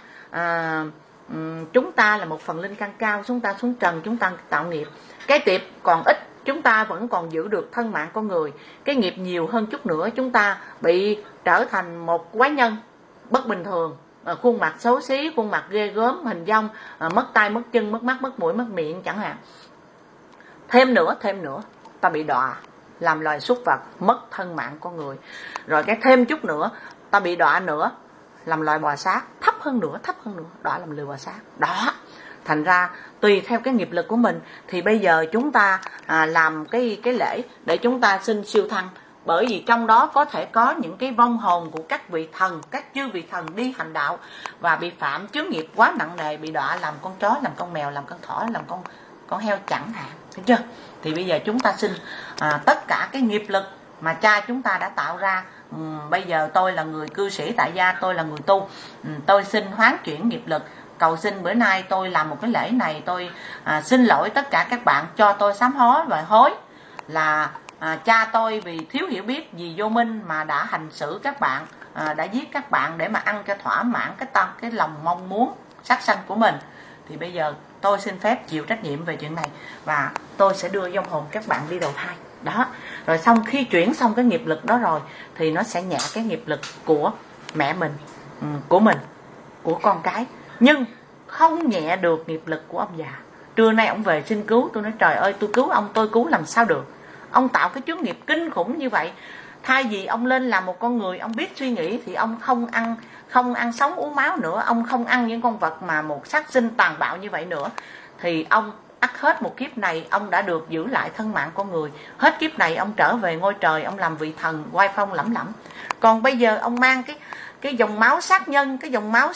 chúng ta là một phần linh căn cao, chúng ta xuống trần, chúng ta tạo nghiệp. Cái nghiệp còn ít, chúng ta vẫn còn giữ được thân mạng con người. Cái nghiệp nhiều hơn chút nữa, chúng ta bị trở thành một quái nhân bất bình thường, khuôn mặt xấu xí, khuôn mặt ghê gớm, hình dong, mất tay, mất chân, mất mắt, mất mũi, mất miệng chẳng hạn. Thêm nữa, ta bị đọa làm loài súc vật, mất thân mạng con người. Rồi cái thêm chút nữa, ta bị đọa nữa, làm loài bò sát, thấp hơn nữa, đọa làm loài bò sát. Đó, thành ra tùy theo cái nghiệp lực của mình thì bây giờ chúng ta làm cái lễ để chúng ta xin siêu thăng. Bởi vì trong đó có thể có những cái vong hồn của các vị thần, các chư vị thần đi hành đạo và bị phạm chướng nghiệp quá nặng nề, bị đọa làm con chó, làm con mèo, làm con thỏ, làm con heo chẳng hạn, thấy chưa? Thì bây giờ chúng ta xin tất cả cái nghiệp lực mà cha chúng ta đã tạo ra. Bây giờ tôi là người cư sĩ tại gia, tôi là người tu, tôi xin hoán chuyển nghiệp lực, cầu xin bữa nay tôi làm một cái lễ này, tôi xin lỗi tất cả các bạn, cho tôi sám hối và hối là cha tôi vì thiếu hiểu biết, vì vô minh mà đã hành xử các bạn, đã giết các bạn để mà ăn cho thỏa mãn cái lòng mong muốn sát sanh của mình. Thì bây giờ tôi xin phép chịu trách nhiệm về chuyện này và tôi sẽ đưa vong hồn các bạn đi đầu thai. Đó, rồi xong khi chuyển xong cái nghiệp lực đó rồi thì nó sẽ nhẹ cái nghiệp lực của mẹ mình, của mình, của con cái, nhưng không nhẹ được nghiệp lực của ông già. Trưa nay ông về xin cứu, tôi nói trời ơi, tôi cứu ông, tôi cứu làm sao được. Ông tạo cái chướng nghiệp kinh khủng như vậy. Thay vì ông lên làm một con người, ông biết suy nghĩ thì ông không ăn sống uống máu nữa, ông không ăn những con vật mà một sát sinh tàn bạo như vậy nữa, thì ông ắt hết một kiếp này ông đã được giữ lại thân mạng con người. Hết kiếp này ông trở về ngôi trời, ông làm vị thần oai phong lẫm lẫm. Còn bây giờ ông mang cái dòng máu sát nhân, cái dòng máu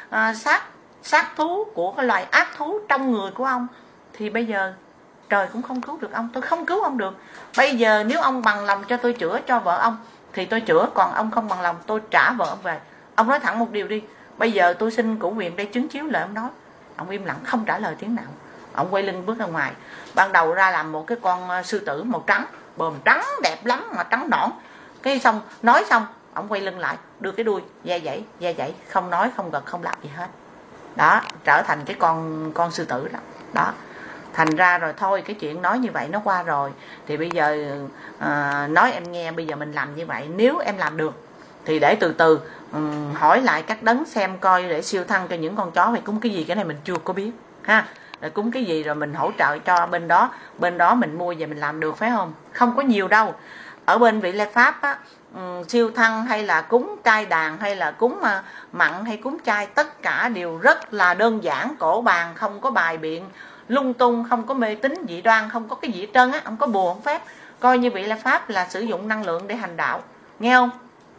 sát thú của cái loài ác thú trong người của ông, thì bây giờ trời cũng không cứu được ông, tôi không cứu ông được. Bây giờ nếu ông bằng lòng cho tôi chữa cho vợ ông thì tôi chữa, còn ông không bằng lòng tôi trả vợ ông về. Ông nói thẳng một điều đi, bây giờ tôi xin cửu quyền đây chứng chiếu lời ông nói. Ông im lặng không trả lời tiếng nào. Ông quay lưng bước ra ngoài. Ban đầu ra làm một cái con sư tử màu trắng, bờm trắng đẹp lắm mà trắng nõn. Cái xong nói xong ông quay lưng lại, đưa cái đuôi da dãy, không nói không gật không lặp gì hết. Đó, trở thành cái con sư tử đó. Đó, thành ra rồi thôi, cái chuyện nói như vậy nó qua rồi. Thì bây giờ nói em nghe, bây giờ mình làm như vậy. Nếu em làm được thì để từ từ hỏi lại các đấng xem coi, để siêu thăng cho những con chó. Phải cúng cái gì, cái này mình chưa có biết ha. Rồi cúng cái gì rồi mình hỗ trợ cho bên đó mình mua về mình làm được, phải không? Không có nhiều đâu. Ở bên Vị Lai Pháp á, siêu thăng hay là cúng trai đàn hay là cúng mặn hay cúng chay, tất cả đều rất là đơn giản, cổ bàn, không có bài biện lung tung, không có mê tín dị đoan, không có cái gì hết trơn á, không có bùa không phép. Coi như Vị Lai Pháp là sử dụng năng lượng để hành đạo, nghe không?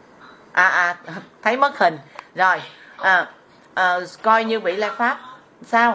Thấy mất hình rồi. Coi như Vị Lai Pháp sao?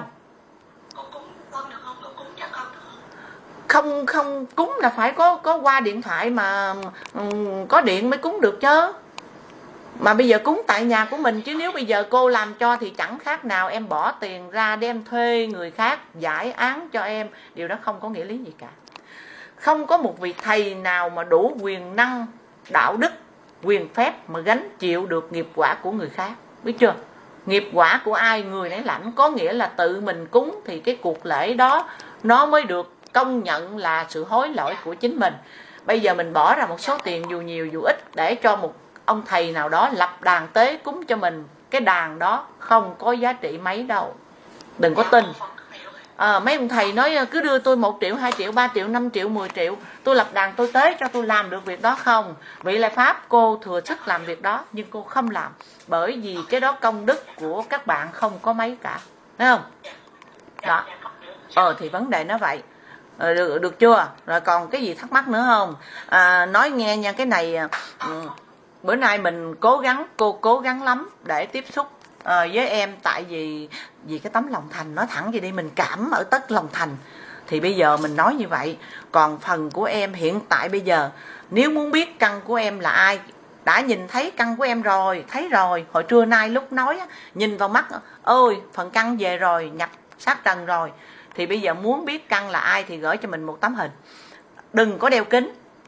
Không cúng là phải có qua điện thoại mà có điện mới cúng được chứ. Mà bây giờ cúng tại nhà của mình, chứ nếu bây giờ cô làm cho thì chẳng khác nào em bỏ tiền ra đem thuê người khác giải án cho em. Điều đó không có nghĩa lý gì cả. Không có một vị thầy nào mà đủ quyền năng, đạo đức, quyền phép mà gánh chịu được nghiệp quả của người khác, biết chưa? Nghiệp quả của ai người nấy lãnh, có nghĩa là tự mình cúng thì cái cuộc lễ đó nó mới được công nhận là sự hối lỗi của chính mình. Bây giờ mình bỏ ra một số tiền dù nhiều dù ít để cho một ông thầy nào đó lập đàn tế cúng cho mình, cái đàn đó không có giá trị mấy đâu, đừng có tin. Mấy ông thầy nói cứ đưa tôi 1 triệu, 2 triệu, 3 triệu, 5 triệu, 10 triệu, tôi lập đàn tôi tế cho tôi làm được việc đó không? Vị Lai Pháp cô thừa sức làm việc đó nhưng cô không làm, bởi vì cái đó công đức của các bạn không có mấy cả, thấy không? Đó. Thì vấn đề nó vậy. Được chưa? Rồi còn cái gì thắc mắc nữa không? Nói nghe nha, cái này bữa nay mình cô cố gắng lắm để tiếp xúc với em, tại vì cái tấm lòng thành, nói thẳng vậy đi, mình cảm ở tất lòng thành. Thì bây giờ mình nói như vậy. Còn phần của em hiện tại bây giờ, nếu muốn biết căn của em là ai, đã nhìn thấy căn của em rồi, thấy rồi. Hồi trưa nay lúc nói nhìn vào mắt, ôi phần căn về rồi, nhập sát trần rồi. Thì bây giờ muốn biết căn là ai thì gửi cho mình một tấm hình. Đừng có đeo kính,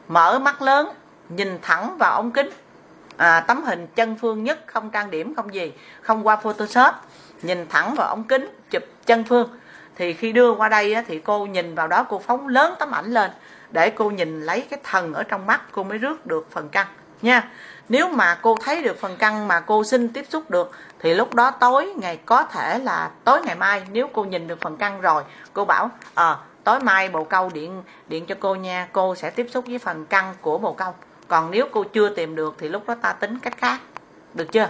mở mắt lớn, nhìn thẳng vào ống kính, tấm hình chân Phương nhất, không trang điểm không gì, không qua Photoshop, nhìn thẳng vào ống kính chụp chân Phương. Thì khi đưa qua đây á, thì cô nhìn vào đó, cô phóng lớn tấm ảnh lên để cô nhìn lấy cái thần ở trong mắt, cô mới rước được phần căng nha. Nếu mà cô thấy được phần căng mà cô xin tiếp xúc được thì lúc đó tối ngày, có thể là tối ngày mai, nếu cô nhìn được phần căng rồi, cô bảo tối mai bồ câu điện cho cô nha, cô sẽ tiếp xúc với phần căng của bồ câu. Còn nếu cô chưa tìm được thì lúc đó ta tính cách khác, được chưa?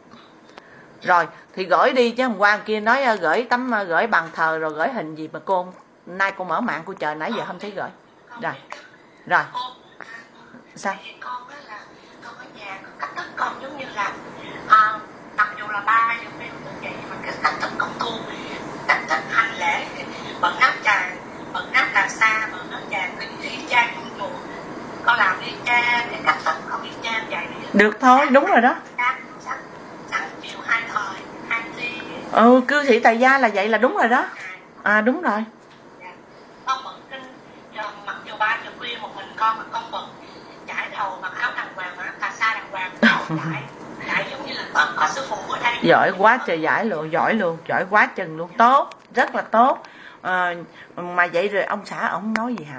Rồi thì gửi đi, chứ hôm qua kia nói gửi bàn thờ rồi gửi hình gì mà cô nay cô mở mạng cô chờ nãy giờ không thấy gửi. Rồi sao? Con á là con ở nhà cách thức con giống như là mặc dù là ba dù đều như vậy mà cái cách thức con tu, cách thức hành lễ, bận nắp trà xa, bận nắp trà y chang trong chùa, con làm y chang cái cách thức con y chang vậy. Được thôi, đúng rồi đó. Sáng chiều 2 thời 2 ly. Cư sĩ tại gia là vậy là đúng rồi đó. Đúng rồi. Con bận mặc dù 3 giờ khuya một mình con mà con bận trải đầu, mặc áo đàng hoàng, mặc cà sa đàng hoàng, trải giống như là có sư phụ ở đây. Giỏi quá trời giỏi luôn, giỏi quá chừng luôn, tốt, rất là tốt. Mà vậy rồi ông xã ông nói gì hả?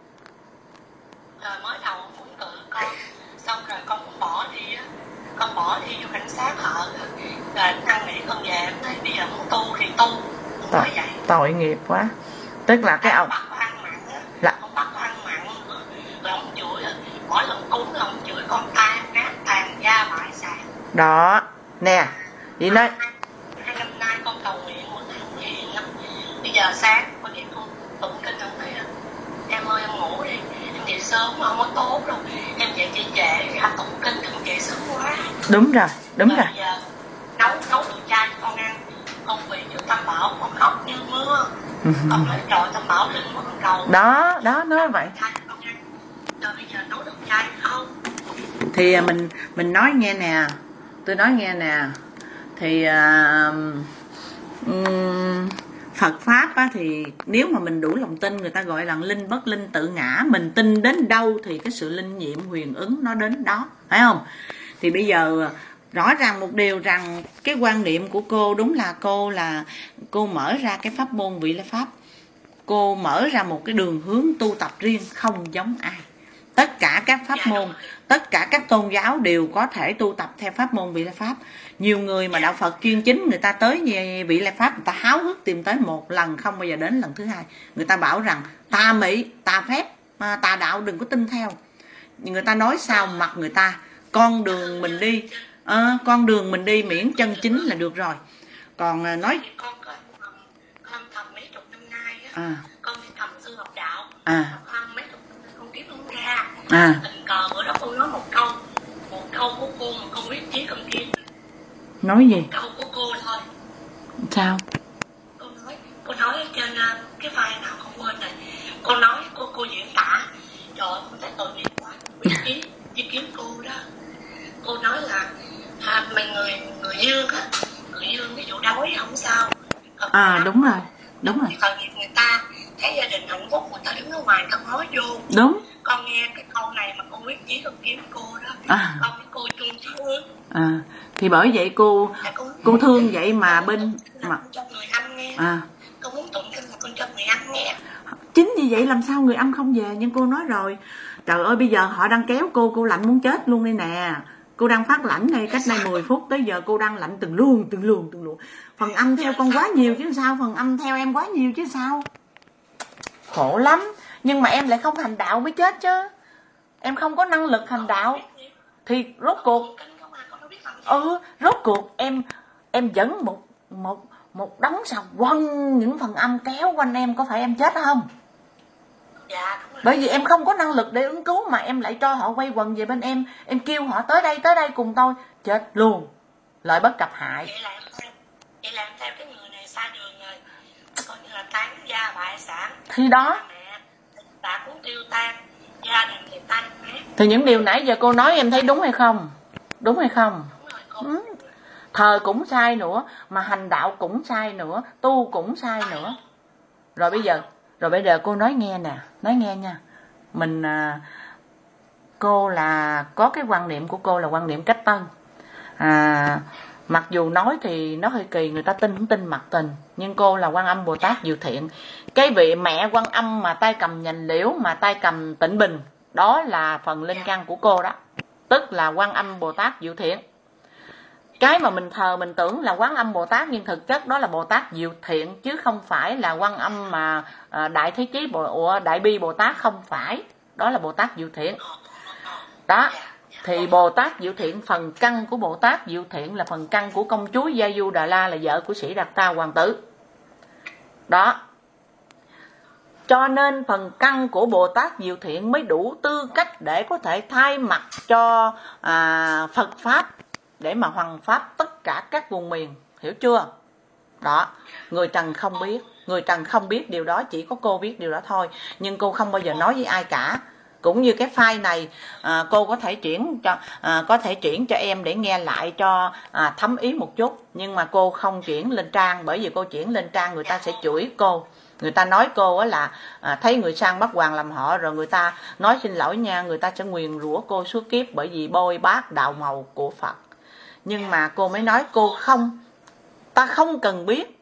Rồi mới đầu ông cũng tự con, xong rồi con cũng bỏ đi á, con bỏ đi vô cảnh sát họ, rồi năn nỉ con về, em thấy bây giờ muốn tu thì tu, nói vậy. Tội nghiệp quá. Tức là cái ông bắt con ăn mặn á, ông bắt con ăn mặn rồi ông chửi, mỗi lần cúng là ông chửi con tan nát tàn da bại sản. Đó nè, chị nói 2 năm nay con cầu nguyện một tháng hiền lắm. Bây giờ sáng con nghe con tụng kinh ông thấy em ơi em ngủ đi, em dậy sớm mà không có tốt đâu, em dậy trễ ra tụng kinh đừng dậy sớm quá. Đúng rồi. Bây giờ nấu đồ chay cho con ăn, con quỳ trước Tam Bảo con khóc như mưa. Con nói trời Tam Bảo linh của con cầu. Đó nói vậy. Rồi bây giờ nấu đồ chay không? Thì mình nói nghe nè, tôi nói nghe nè, thì Phật pháp á, thì nếu mà mình đủ lòng tin, người ta gọi là linh bất linh tự ngã, mình tin đến đâu thì cái sự linh nghiệm huyền ứng nó đến đó, phải không? Thì bây giờ rõ ràng một điều rằng cái quan niệm của cô đúng là cô mở ra cái pháp môn Vị La Pháp, cô mở ra một cái đường hướng tu tập riêng không giống ai. Tất cả các pháp môn, tất cả các tôn giáo đều có thể tu tập theo pháp môn Vị La Pháp. Nhiều người mà đạo Phật chuyên chính, người ta tới về Vị La Pháp, người ta háo hức tìm tới một lần, không bao giờ đến lần thứ hai. Người ta bảo rằng tà mỹ, tà phép, tà đạo đừng có tin theo. Người ta nói sao mặt người ta, con đường mình đi miễn chân chính là được rồi. Còn nói con thầm mấy chục năm nay con đi thầm sư học đạo, mấy chục năm nay con kiếm không ra. Tình cờ bữa đó cô nói một câu của cô mà con biết chí con kiếm. Nói gì? Một câu của cô thôi. Sao? Cô nói trên cái file nào không quên này. Cô nói cô diễn tả, trời ơi con thấy tội nghiệp quá. Biết chí kiếm cô đó. Cô nói là mình người dương á, người dương ví dụ đói không sao. Đúng rồi. Tội nghiệp người ta thấy gia đình hạnh phúc, người ta đứng ở ngoài người ta nói vô. Đúng. Con nghe cái câu này mà con biết chí con kiếm cô đó. Con với cô chung chí hướng. Thì bởi vậy cô thương vậy mà bên mà con cho người ăn nghe. Con muốn tụng kinh là con cho người ăn nghe. Chính vì vậy làm sao người âm không về. Nhưng cô nói rồi, trời ơi bây giờ họ đang kéo cô lạnh muốn chết luôn đây nè. Cô đang phát lãnh đây, cách đây 10 phút tới giờ cô đang lạnh từng luồng. Phần âm theo con quá nhiều chứ sao, phần âm theo em quá nhiều chứ sao. Khổ lắm. Nhưng mà em lại không hành đạo mới chết chứ. Em không có năng lực hành đạo thì rốt cuộc em dẫn một đống sào quăng những phần âm kéo quanh em, có phải em chết không? Dạ. Bởi vì em không có năng lực để ứng cứu mà em lại cho họ quay quần về bên em kêu họ tới đây cùng tôi, chết luôn, lợi bất cập hại. Vậy là em theo cái người này sai đường rồi, coi như là tán gia bại sản. Thì đó, đã cũng tiêu tan, gia đình thì tan nát. Thì những điều nãy giờ cô nói em thấy đúng hay không? Đúng hay không? Đúng rồi, Thờ cũng sai nữa, mà hành đạo cũng sai nữa, tu cũng sai nữa. Rồi bây giờ cô nói nghe nè, nói nghe nha. cô là có cái quan niệm của cô là quan niệm cách tân. Mặc dù nói thì nó hơi kỳ, người ta tin không tin mặc tình, nhưng cô là Quan Âm Bồ Tát Diệu Thiện. Cái vị mẹ Quan Âm mà tay cầm nhành liễu, mà tay cầm tịnh bình, đó là phần linh căn của cô đó, tức là Quan Âm Bồ Tát Diệu Thiện. Cái mà mình thờ mình tưởng là Quán Âm Bồ Tát, nhưng thực chất đó là Bồ Tát Diệu Thiện, chứ không phải là Quan Âm mà Đại Thế Chí Đại Bi Bồ Tát, không phải, đó là Bồ Tát Diệu Thiện đó. Thì Bồ Tát Diệu Thiện, phần căn của Bồ Tát Diệu Thiện là phần căn của công chúa Gia Du Đà La, là vợ của Sĩ Đạt Ta hoàng tử đó. Cho nên phần căn của Bồ Tát Diệu Thiện mới đủ tư cách để có thể thay mặt cho Phật Pháp, để mà hoằng pháp tất cả các vùng miền, hiểu chưa đó. Người Trần không biết, người Trần không biết điều đó, chỉ có cô biết điều đó thôi, nhưng cô không bao giờ nói với ai cả. Cũng như cái file này, cô có thể chuyển cho em để nghe lại cho thấm ý một chút, nhưng mà cô không chuyển lên trang, bởi vì cô chuyển lên trang người ta sẽ chửi cô. Người ta nói cô là thấy người sang bắt hoàng làm họ, rồi người ta nói xin lỗi nha, người ta sẽ nguyền rủa cô suốt kiếp, bởi vì bôi bát đạo màu của Phật. Nhưng mà cô mới nói cô không, ta không cần biết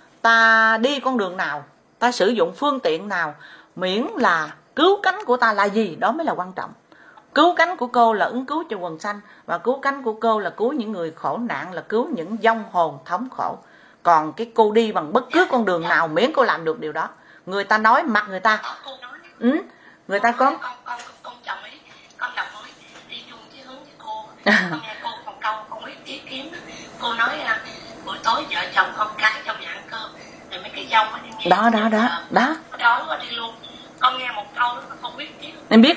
ta đi con đường nào, ta sử dụng phương tiện nào, miễn là cứu cánh của ta là gì, đó mới là quan trọng. Cứu cánh của cô là ứng cứu cho quần sanh, và cứu cánh của cô là cứu những người khổ nạn, là cứu những vong hồn thống khổ. Còn cái cô đi bằng bất cứ con đường nào, miễn cô làm được điều đó. Người ta nói mặt người ta, người ta có con chồng ấy, con đồng ý đi chung chí hướng với cô. Con nghe cô còn câu con biết ý kiến, cô nói buổi tối vợ chồng con cái trong nhà ăn cơm, rồi mấy cái dông đi nghe đó đói quá đi luôn. Con nghe một câu mà không biết tiếng. Em biết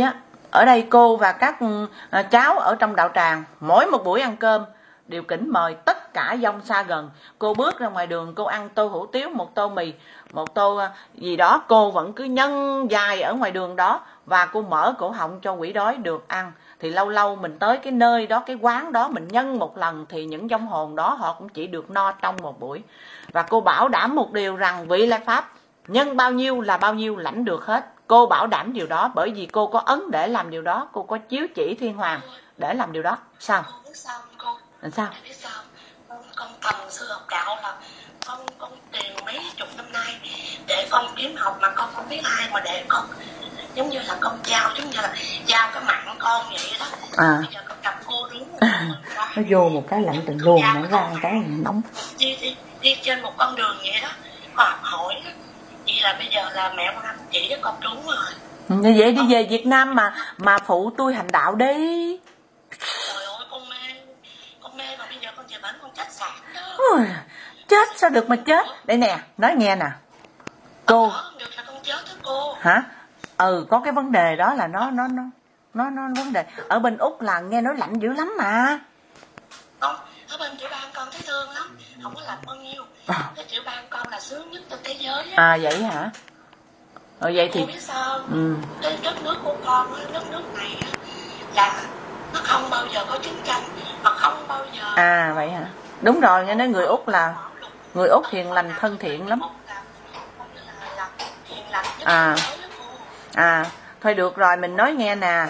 ở đây cô và các cháu ở trong đạo tràng, mỗi một buổi ăn cơm đều kính mời tất cả dông xa gần. Cô bước ra ngoài đường, cô ăn tô hủ tiếu, một tô mì, một tô gì đó, cô vẫn cứ nhân dài ở ngoài đường đó, và cô mở cổ họng cho quỷ đói được ăn. Thì lâu lâu mình tới cái nơi đó, cái quán đó, mình nhân một lần, thì những vong hồn đó họ cũng chỉ được no trong một buổi. Và cô bảo đảm một điều rằng vị lai Pháp nhân bao nhiêu là bao nhiêu lãnh được hết. Cô bảo đảm điều đó, bởi vì cô có ấn để làm điều đó, cô có chiếu chỉ thiên hoàng để làm điều đó. Sao? Làm sao? Con tầm sư học đạo là con tìm mấy chục năm nay để con kiếm học, mà con không biết ai mà để con giống như là con giao, giống như là giao cái mạng con vậy đó. Bây giờ con gặp cô đứng nó vô một cái lạnh tình luôn, nó ra một cái nóng. Đi trên một con đường vậy đó, con học hỏi đó. Vậy là bây giờ là mẹ con chỉ cho con đúng rồi. Như vậy đi về Việt Nam mà phụ tôi hành đạo đi. Trời ơi, con mê mà bây giờ con về bển con chết sạc đó. Chết sao được mà chết. Đây nè, nói nghe nè. Cô không được là con chết đó cô. Hả? Có cái vấn đề đó là nó vấn đề. Ở bên Úc là nghe nói lạnh dữ lắm mà. Không, ở bên tiểu bang con thấy thương lắm, không có lạnh bao nhiêu. Cái tiểu bang con là sướng nhất trên thế giới á. Vậy hả? Vậy thì cô biết sao? Cái đất nước của con, đất nước này là nó không bao giờ có chiến tranh, mà không bao giờ. Vậy hả? Đúng rồi, nghe nói người Úc là người Úc hiền lành thân thiện lắm. Thôi được rồi, mình nói nghe nè.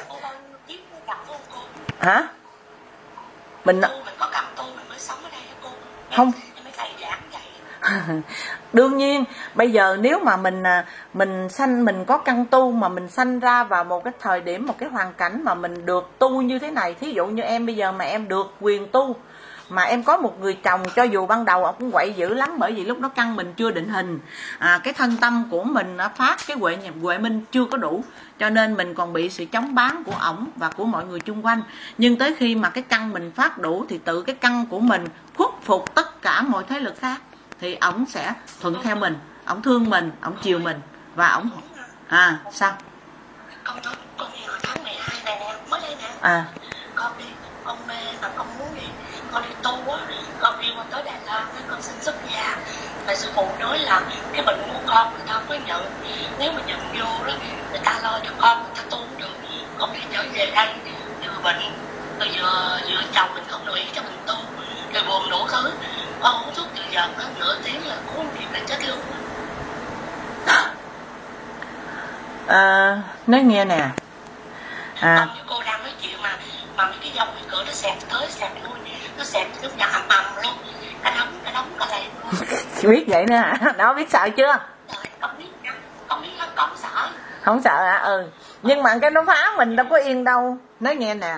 Hả? Mình có cầm tu mình mới sống ở đây hả cô? Không. Em mới thầy giảng vậy. Đương nhiên, bây giờ nếu mà mình có căn tu, mà mình sanh ra vào một cái thời điểm, một cái hoàn cảnh mà mình được tu như thế này, thí dụ như em bây giờ mà em được quyền tu, mà em có một người chồng, cho dù ban đầu ông cũng quậy dữ lắm, bởi vì lúc đó căn mình chưa định hình, cái thân tâm của mình phát cái huệ minh chưa có đủ, cho nên mình còn bị sự chống bán của ổng và của mọi người chung quanh. Nhưng tới khi mà cái căn mình phát đủ, thì tự cái căn của mình khuất phục tất cả mọi thế lực khác, thì ổng sẽ thuận theo mình, ổng thương mình, ổng chiều mình, và ổng sao? Con nghe hồi tháng 12 này nè, mới đây nè. Con mê mà con muốn đi, con đi tu á, con đi qua tới Đà Lạt, con xin xuất gia. Mà sư phụ nói là cái bệnh của con người ta mới nhận, nếu mà nhận vô đó, người ta lo cho con, người ta tu không được. Con đi trở về đây, vừa bệnh, rồi vừa chồng mình không đồng ý cho mình tu, rồi buồn đủ thứ. Con uống thuốc từ giờ nó nửa tiếng là uống gì là chết luôn. Nói nghe nè, Còn như cô đang nói chuyện mà mấy cái dòng cái cửa nó xẹp tới xẹp lui, nó xẹp lúc nhà ầm ầm luôn, cả đống cả lẹ biết vậy nữa hả? Đó, biết sợ chưa? Trời, không biết nó không sợ. Không sợ hả? Ừ. Nhưng mà cái nó phá mình đâu có yên đâu. Nói nghe nè.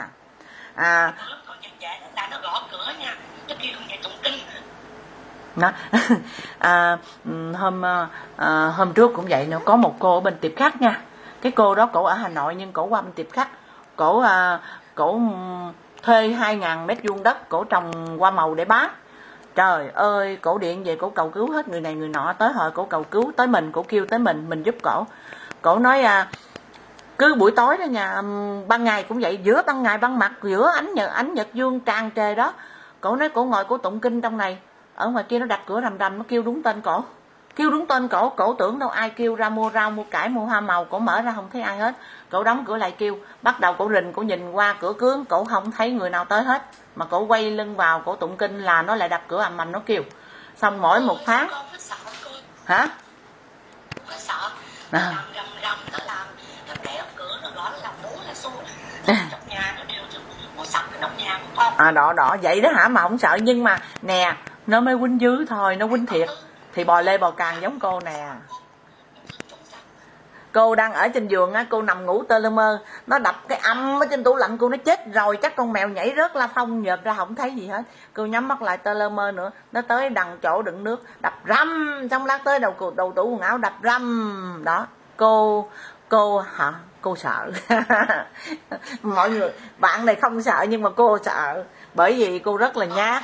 Nó gõ cửa nha, nó kêu về tụng kinh. Đó. Hôm trước cũng vậy nữa, có một cô ở bên Tiệp Khắc nha. Cái cô đó cổ ở Hà Nội nhưng cổ qua bên Tiệp Khắc. Cổ thuê 2.000 mét vuông đất, cổ trồng hoa màu để bán. Trời ơi, cổ điện về cổ cầu cứu hết người này người nọ, tới hồi cổ cầu cứu tới mình, cổ kêu tới mình giúp cổ. Cổ nói cứ buổi tối đó nha, ban ngày cũng vậy, giữa ban ngày ban mặt, giữa ánh nhật dương tràn trề đó. Cổ nói cổ ngồi cổ tụng kinh trong này, ở ngoài kia nó đặt cửa rầm rầm, nó kêu đúng tên cổ. Kêu đúng tên cổ, cổ tưởng đâu ai kêu ra mua rau, mua cải, mua hoa màu, cổ mở ra không thấy ai hết. Cổ đóng cửa lại kêu, bắt đầu cổ rình, cổ nhìn qua cửa cướng, cổ không thấy người nào tới hết. Mà cổ quay lưng vào, cổ tụng kinh là nó lại đặt cửa ầm ầm nó kêu. Xong mỗi một tháng. Hả? Sợ. Rầm nó làm, nó kéo cửa, nó gõ, nó làm búa, nó xua. Trong nhà nó đều mua sạch cái nóc nhà của con. Đó, vậy đó hả mà không sợ. Nhưng mà nè, nó mới quýnh dữ thôi, nó quýnh thiệt thì bò lê bò càng giống cô nè. Cô đang ở trên giường á, cô nằm ngủ tơ lơ mơ, nó đập cái âm ở trên tủ lạnh, cô nó chết rồi, chắc con mèo nhảy rớt la phong nhợt ra không thấy gì hết. Cô nhắm mắt lại tơ lơ mơ nữa, nó tới đằng chỗ đựng nước đập răm, trong lát tới đầu tủ quần áo đập răm. Đó, cô hả? Cô sợ. Mọi người bạn này không sợ nhưng mà cô sợ, bởi vì cô rất là nhát.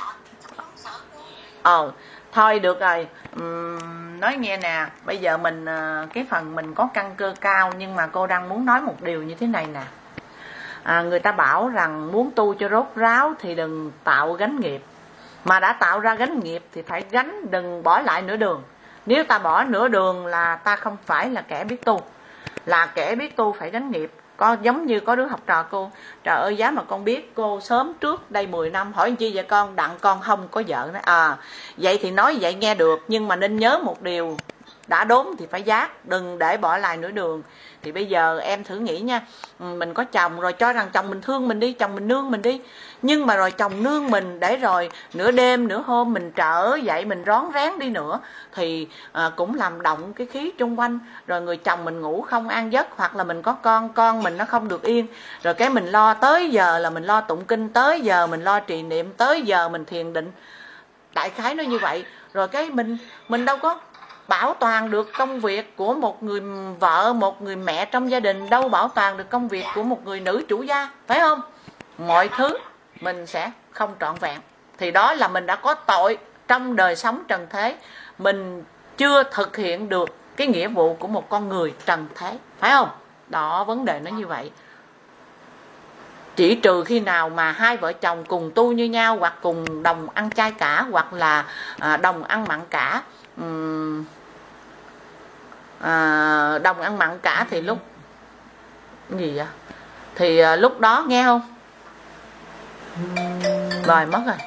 Thôi được rồi. Nói nghe nè, bây giờ mình cái phần mình có căn cơ cao, nhưng mà cô đang muốn nói một điều như thế này nè. Người ta bảo rằng muốn tu cho rốt ráo thì đừng tạo gánh nghiệp, mà đã tạo ra gánh nghiệp thì phải gánh, đừng bỏ lại nửa đường. Nếu ta bỏ nửa đường là ta không phải là kẻ biết tu. Là kẻ biết tu phải gánh nghiệp. Giống như có đứa học trò cô, trời ơi giá mà con biết cô sớm trước đây 10 năm, hỏi chi vậy con, đặng con không có vợ nữa. Vậy thì nói vậy nghe được, nhưng mà nên nhớ một điều, đã đốn thì phải vác, đừng để bỏ lại nửa đường. Thì bây giờ em thử nghĩ nha, mình có chồng rồi cho rằng chồng mình thương mình đi, chồng mình nương mình đi, nhưng mà rồi chồng nương mình để rồi nửa đêm nửa hôm mình trở dậy mình rón rén đi nữa thì cũng làm động cái khí chung quanh, rồi người chồng mình ngủ không an giấc, hoặc là mình có con mình nó không được yên, rồi cái mình lo tới giờ là mình lo tụng kinh, tới giờ mình lo trì niệm, tới giờ mình thiền định, đại khái nó như vậy. Rồi cái mình đâu có bảo toàn được công việc của một người vợ, một người mẹ trong gia đình, đâu bảo toàn được công việc của một người nữ chủ gia, phải không? Mọi thứ mình sẽ không trọn vẹn, thì đó là mình đã có tội trong đời sống trần thế, mình chưa thực hiện được cái nghĩa vụ của một con người trần thế, phải không? Đó, vấn đề nó như vậy. Chỉ trừ khi nào mà hai vợ chồng cùng tu như nhau, hoặc cùng đồng ăn chay cả, hoặc là đồng ăn mặn cả, đồng ăn mặn cả thì lúc gì vậy? Thì lúc đó nghe không? Rồi mất rồi.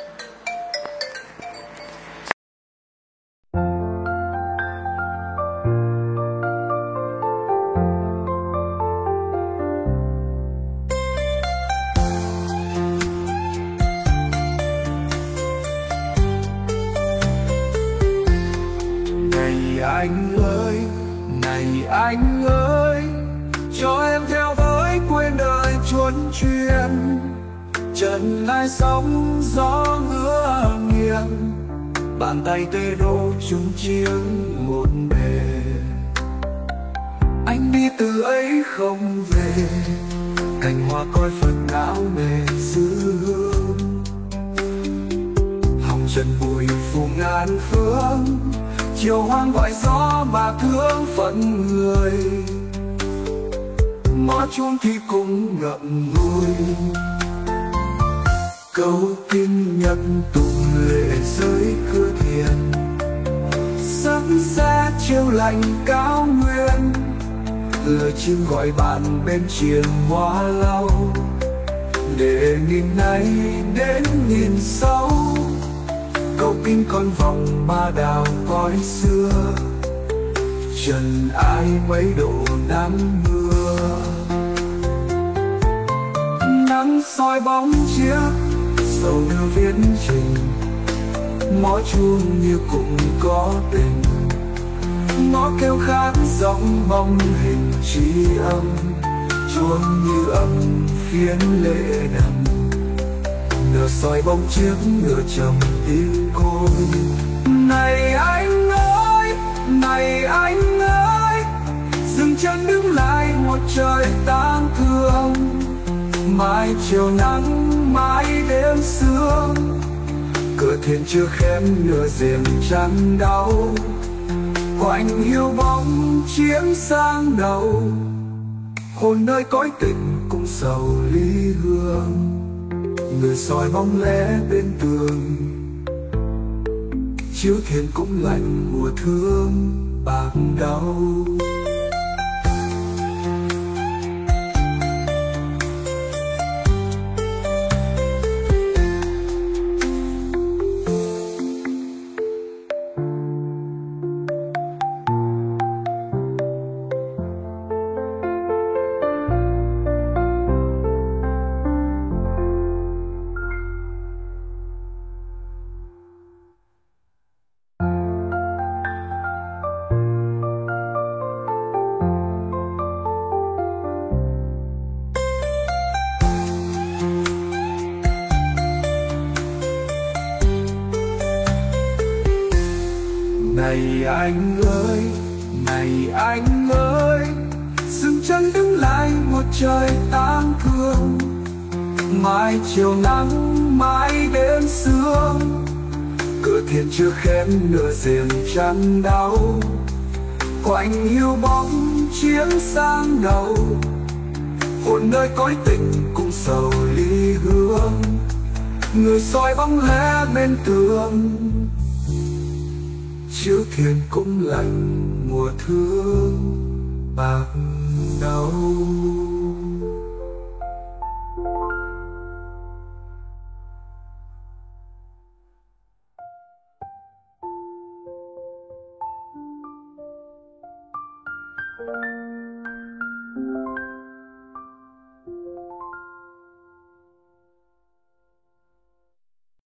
Này anh ơi, cho em theo với quên đời chuồn chuyên, trần ai sóng gió ngửa nghiêng, bàn tay tê đô chung chiêng một bề. Anh đi từ ấy không về, cành hoa coi phần áo mề dư hương, hồng trần bụi phủ ngàn phương, chiều hoang gọi gió mà thương phận người, mõ chuông thì cũng ngậm ngùi, câu kinh nhân tụng lệ rơi cửa thiền, sắc xa chiều lạnh cao nguyên, lời chim gọi bạn bên triền hoa lau, để nghìn nay đến nghìn sau, câu kinh con vòng ba đào cõi xưa, trần ai mấy độ nắng mưa. trắng soi bóng chiếc sầu đưa viễn trình, mõ chuông như cũng có tình, ngõ kêu khát giọng bóng hình tri âm, chuông như âm phiến lệ đầm, nửa soi bóng chiếc nửa trầm tiếng côi. Này anh ơi, này anh ơi, dừng chân đứng lại một trời tang thương, mai chiều nắng mãi đêm sương, cửa thiền chưa khép nửa rèm trắng đau, quạnh hiu bóng chiếng sang đầu, hồn nơi cõi tình cũng sầu ly hương, người soi bóng lẻ bên tường, chiếu thiền cũng lạnh mùa thương bạc đau. Này anh ơi, này anh ơi, dừng chân đứng lại một trời tang thương, mai chiều nắng mãi đêm sương, cửa thiền chưa khép nửa rèm trắng đau, quạnh hiu bóng chiếng sang đầu, hồn nơi cõi tình cũng sầu ly hương, người soi bóng lẻ bên tường, chiếu thiền cũng lạnh mùa thương bạc đau.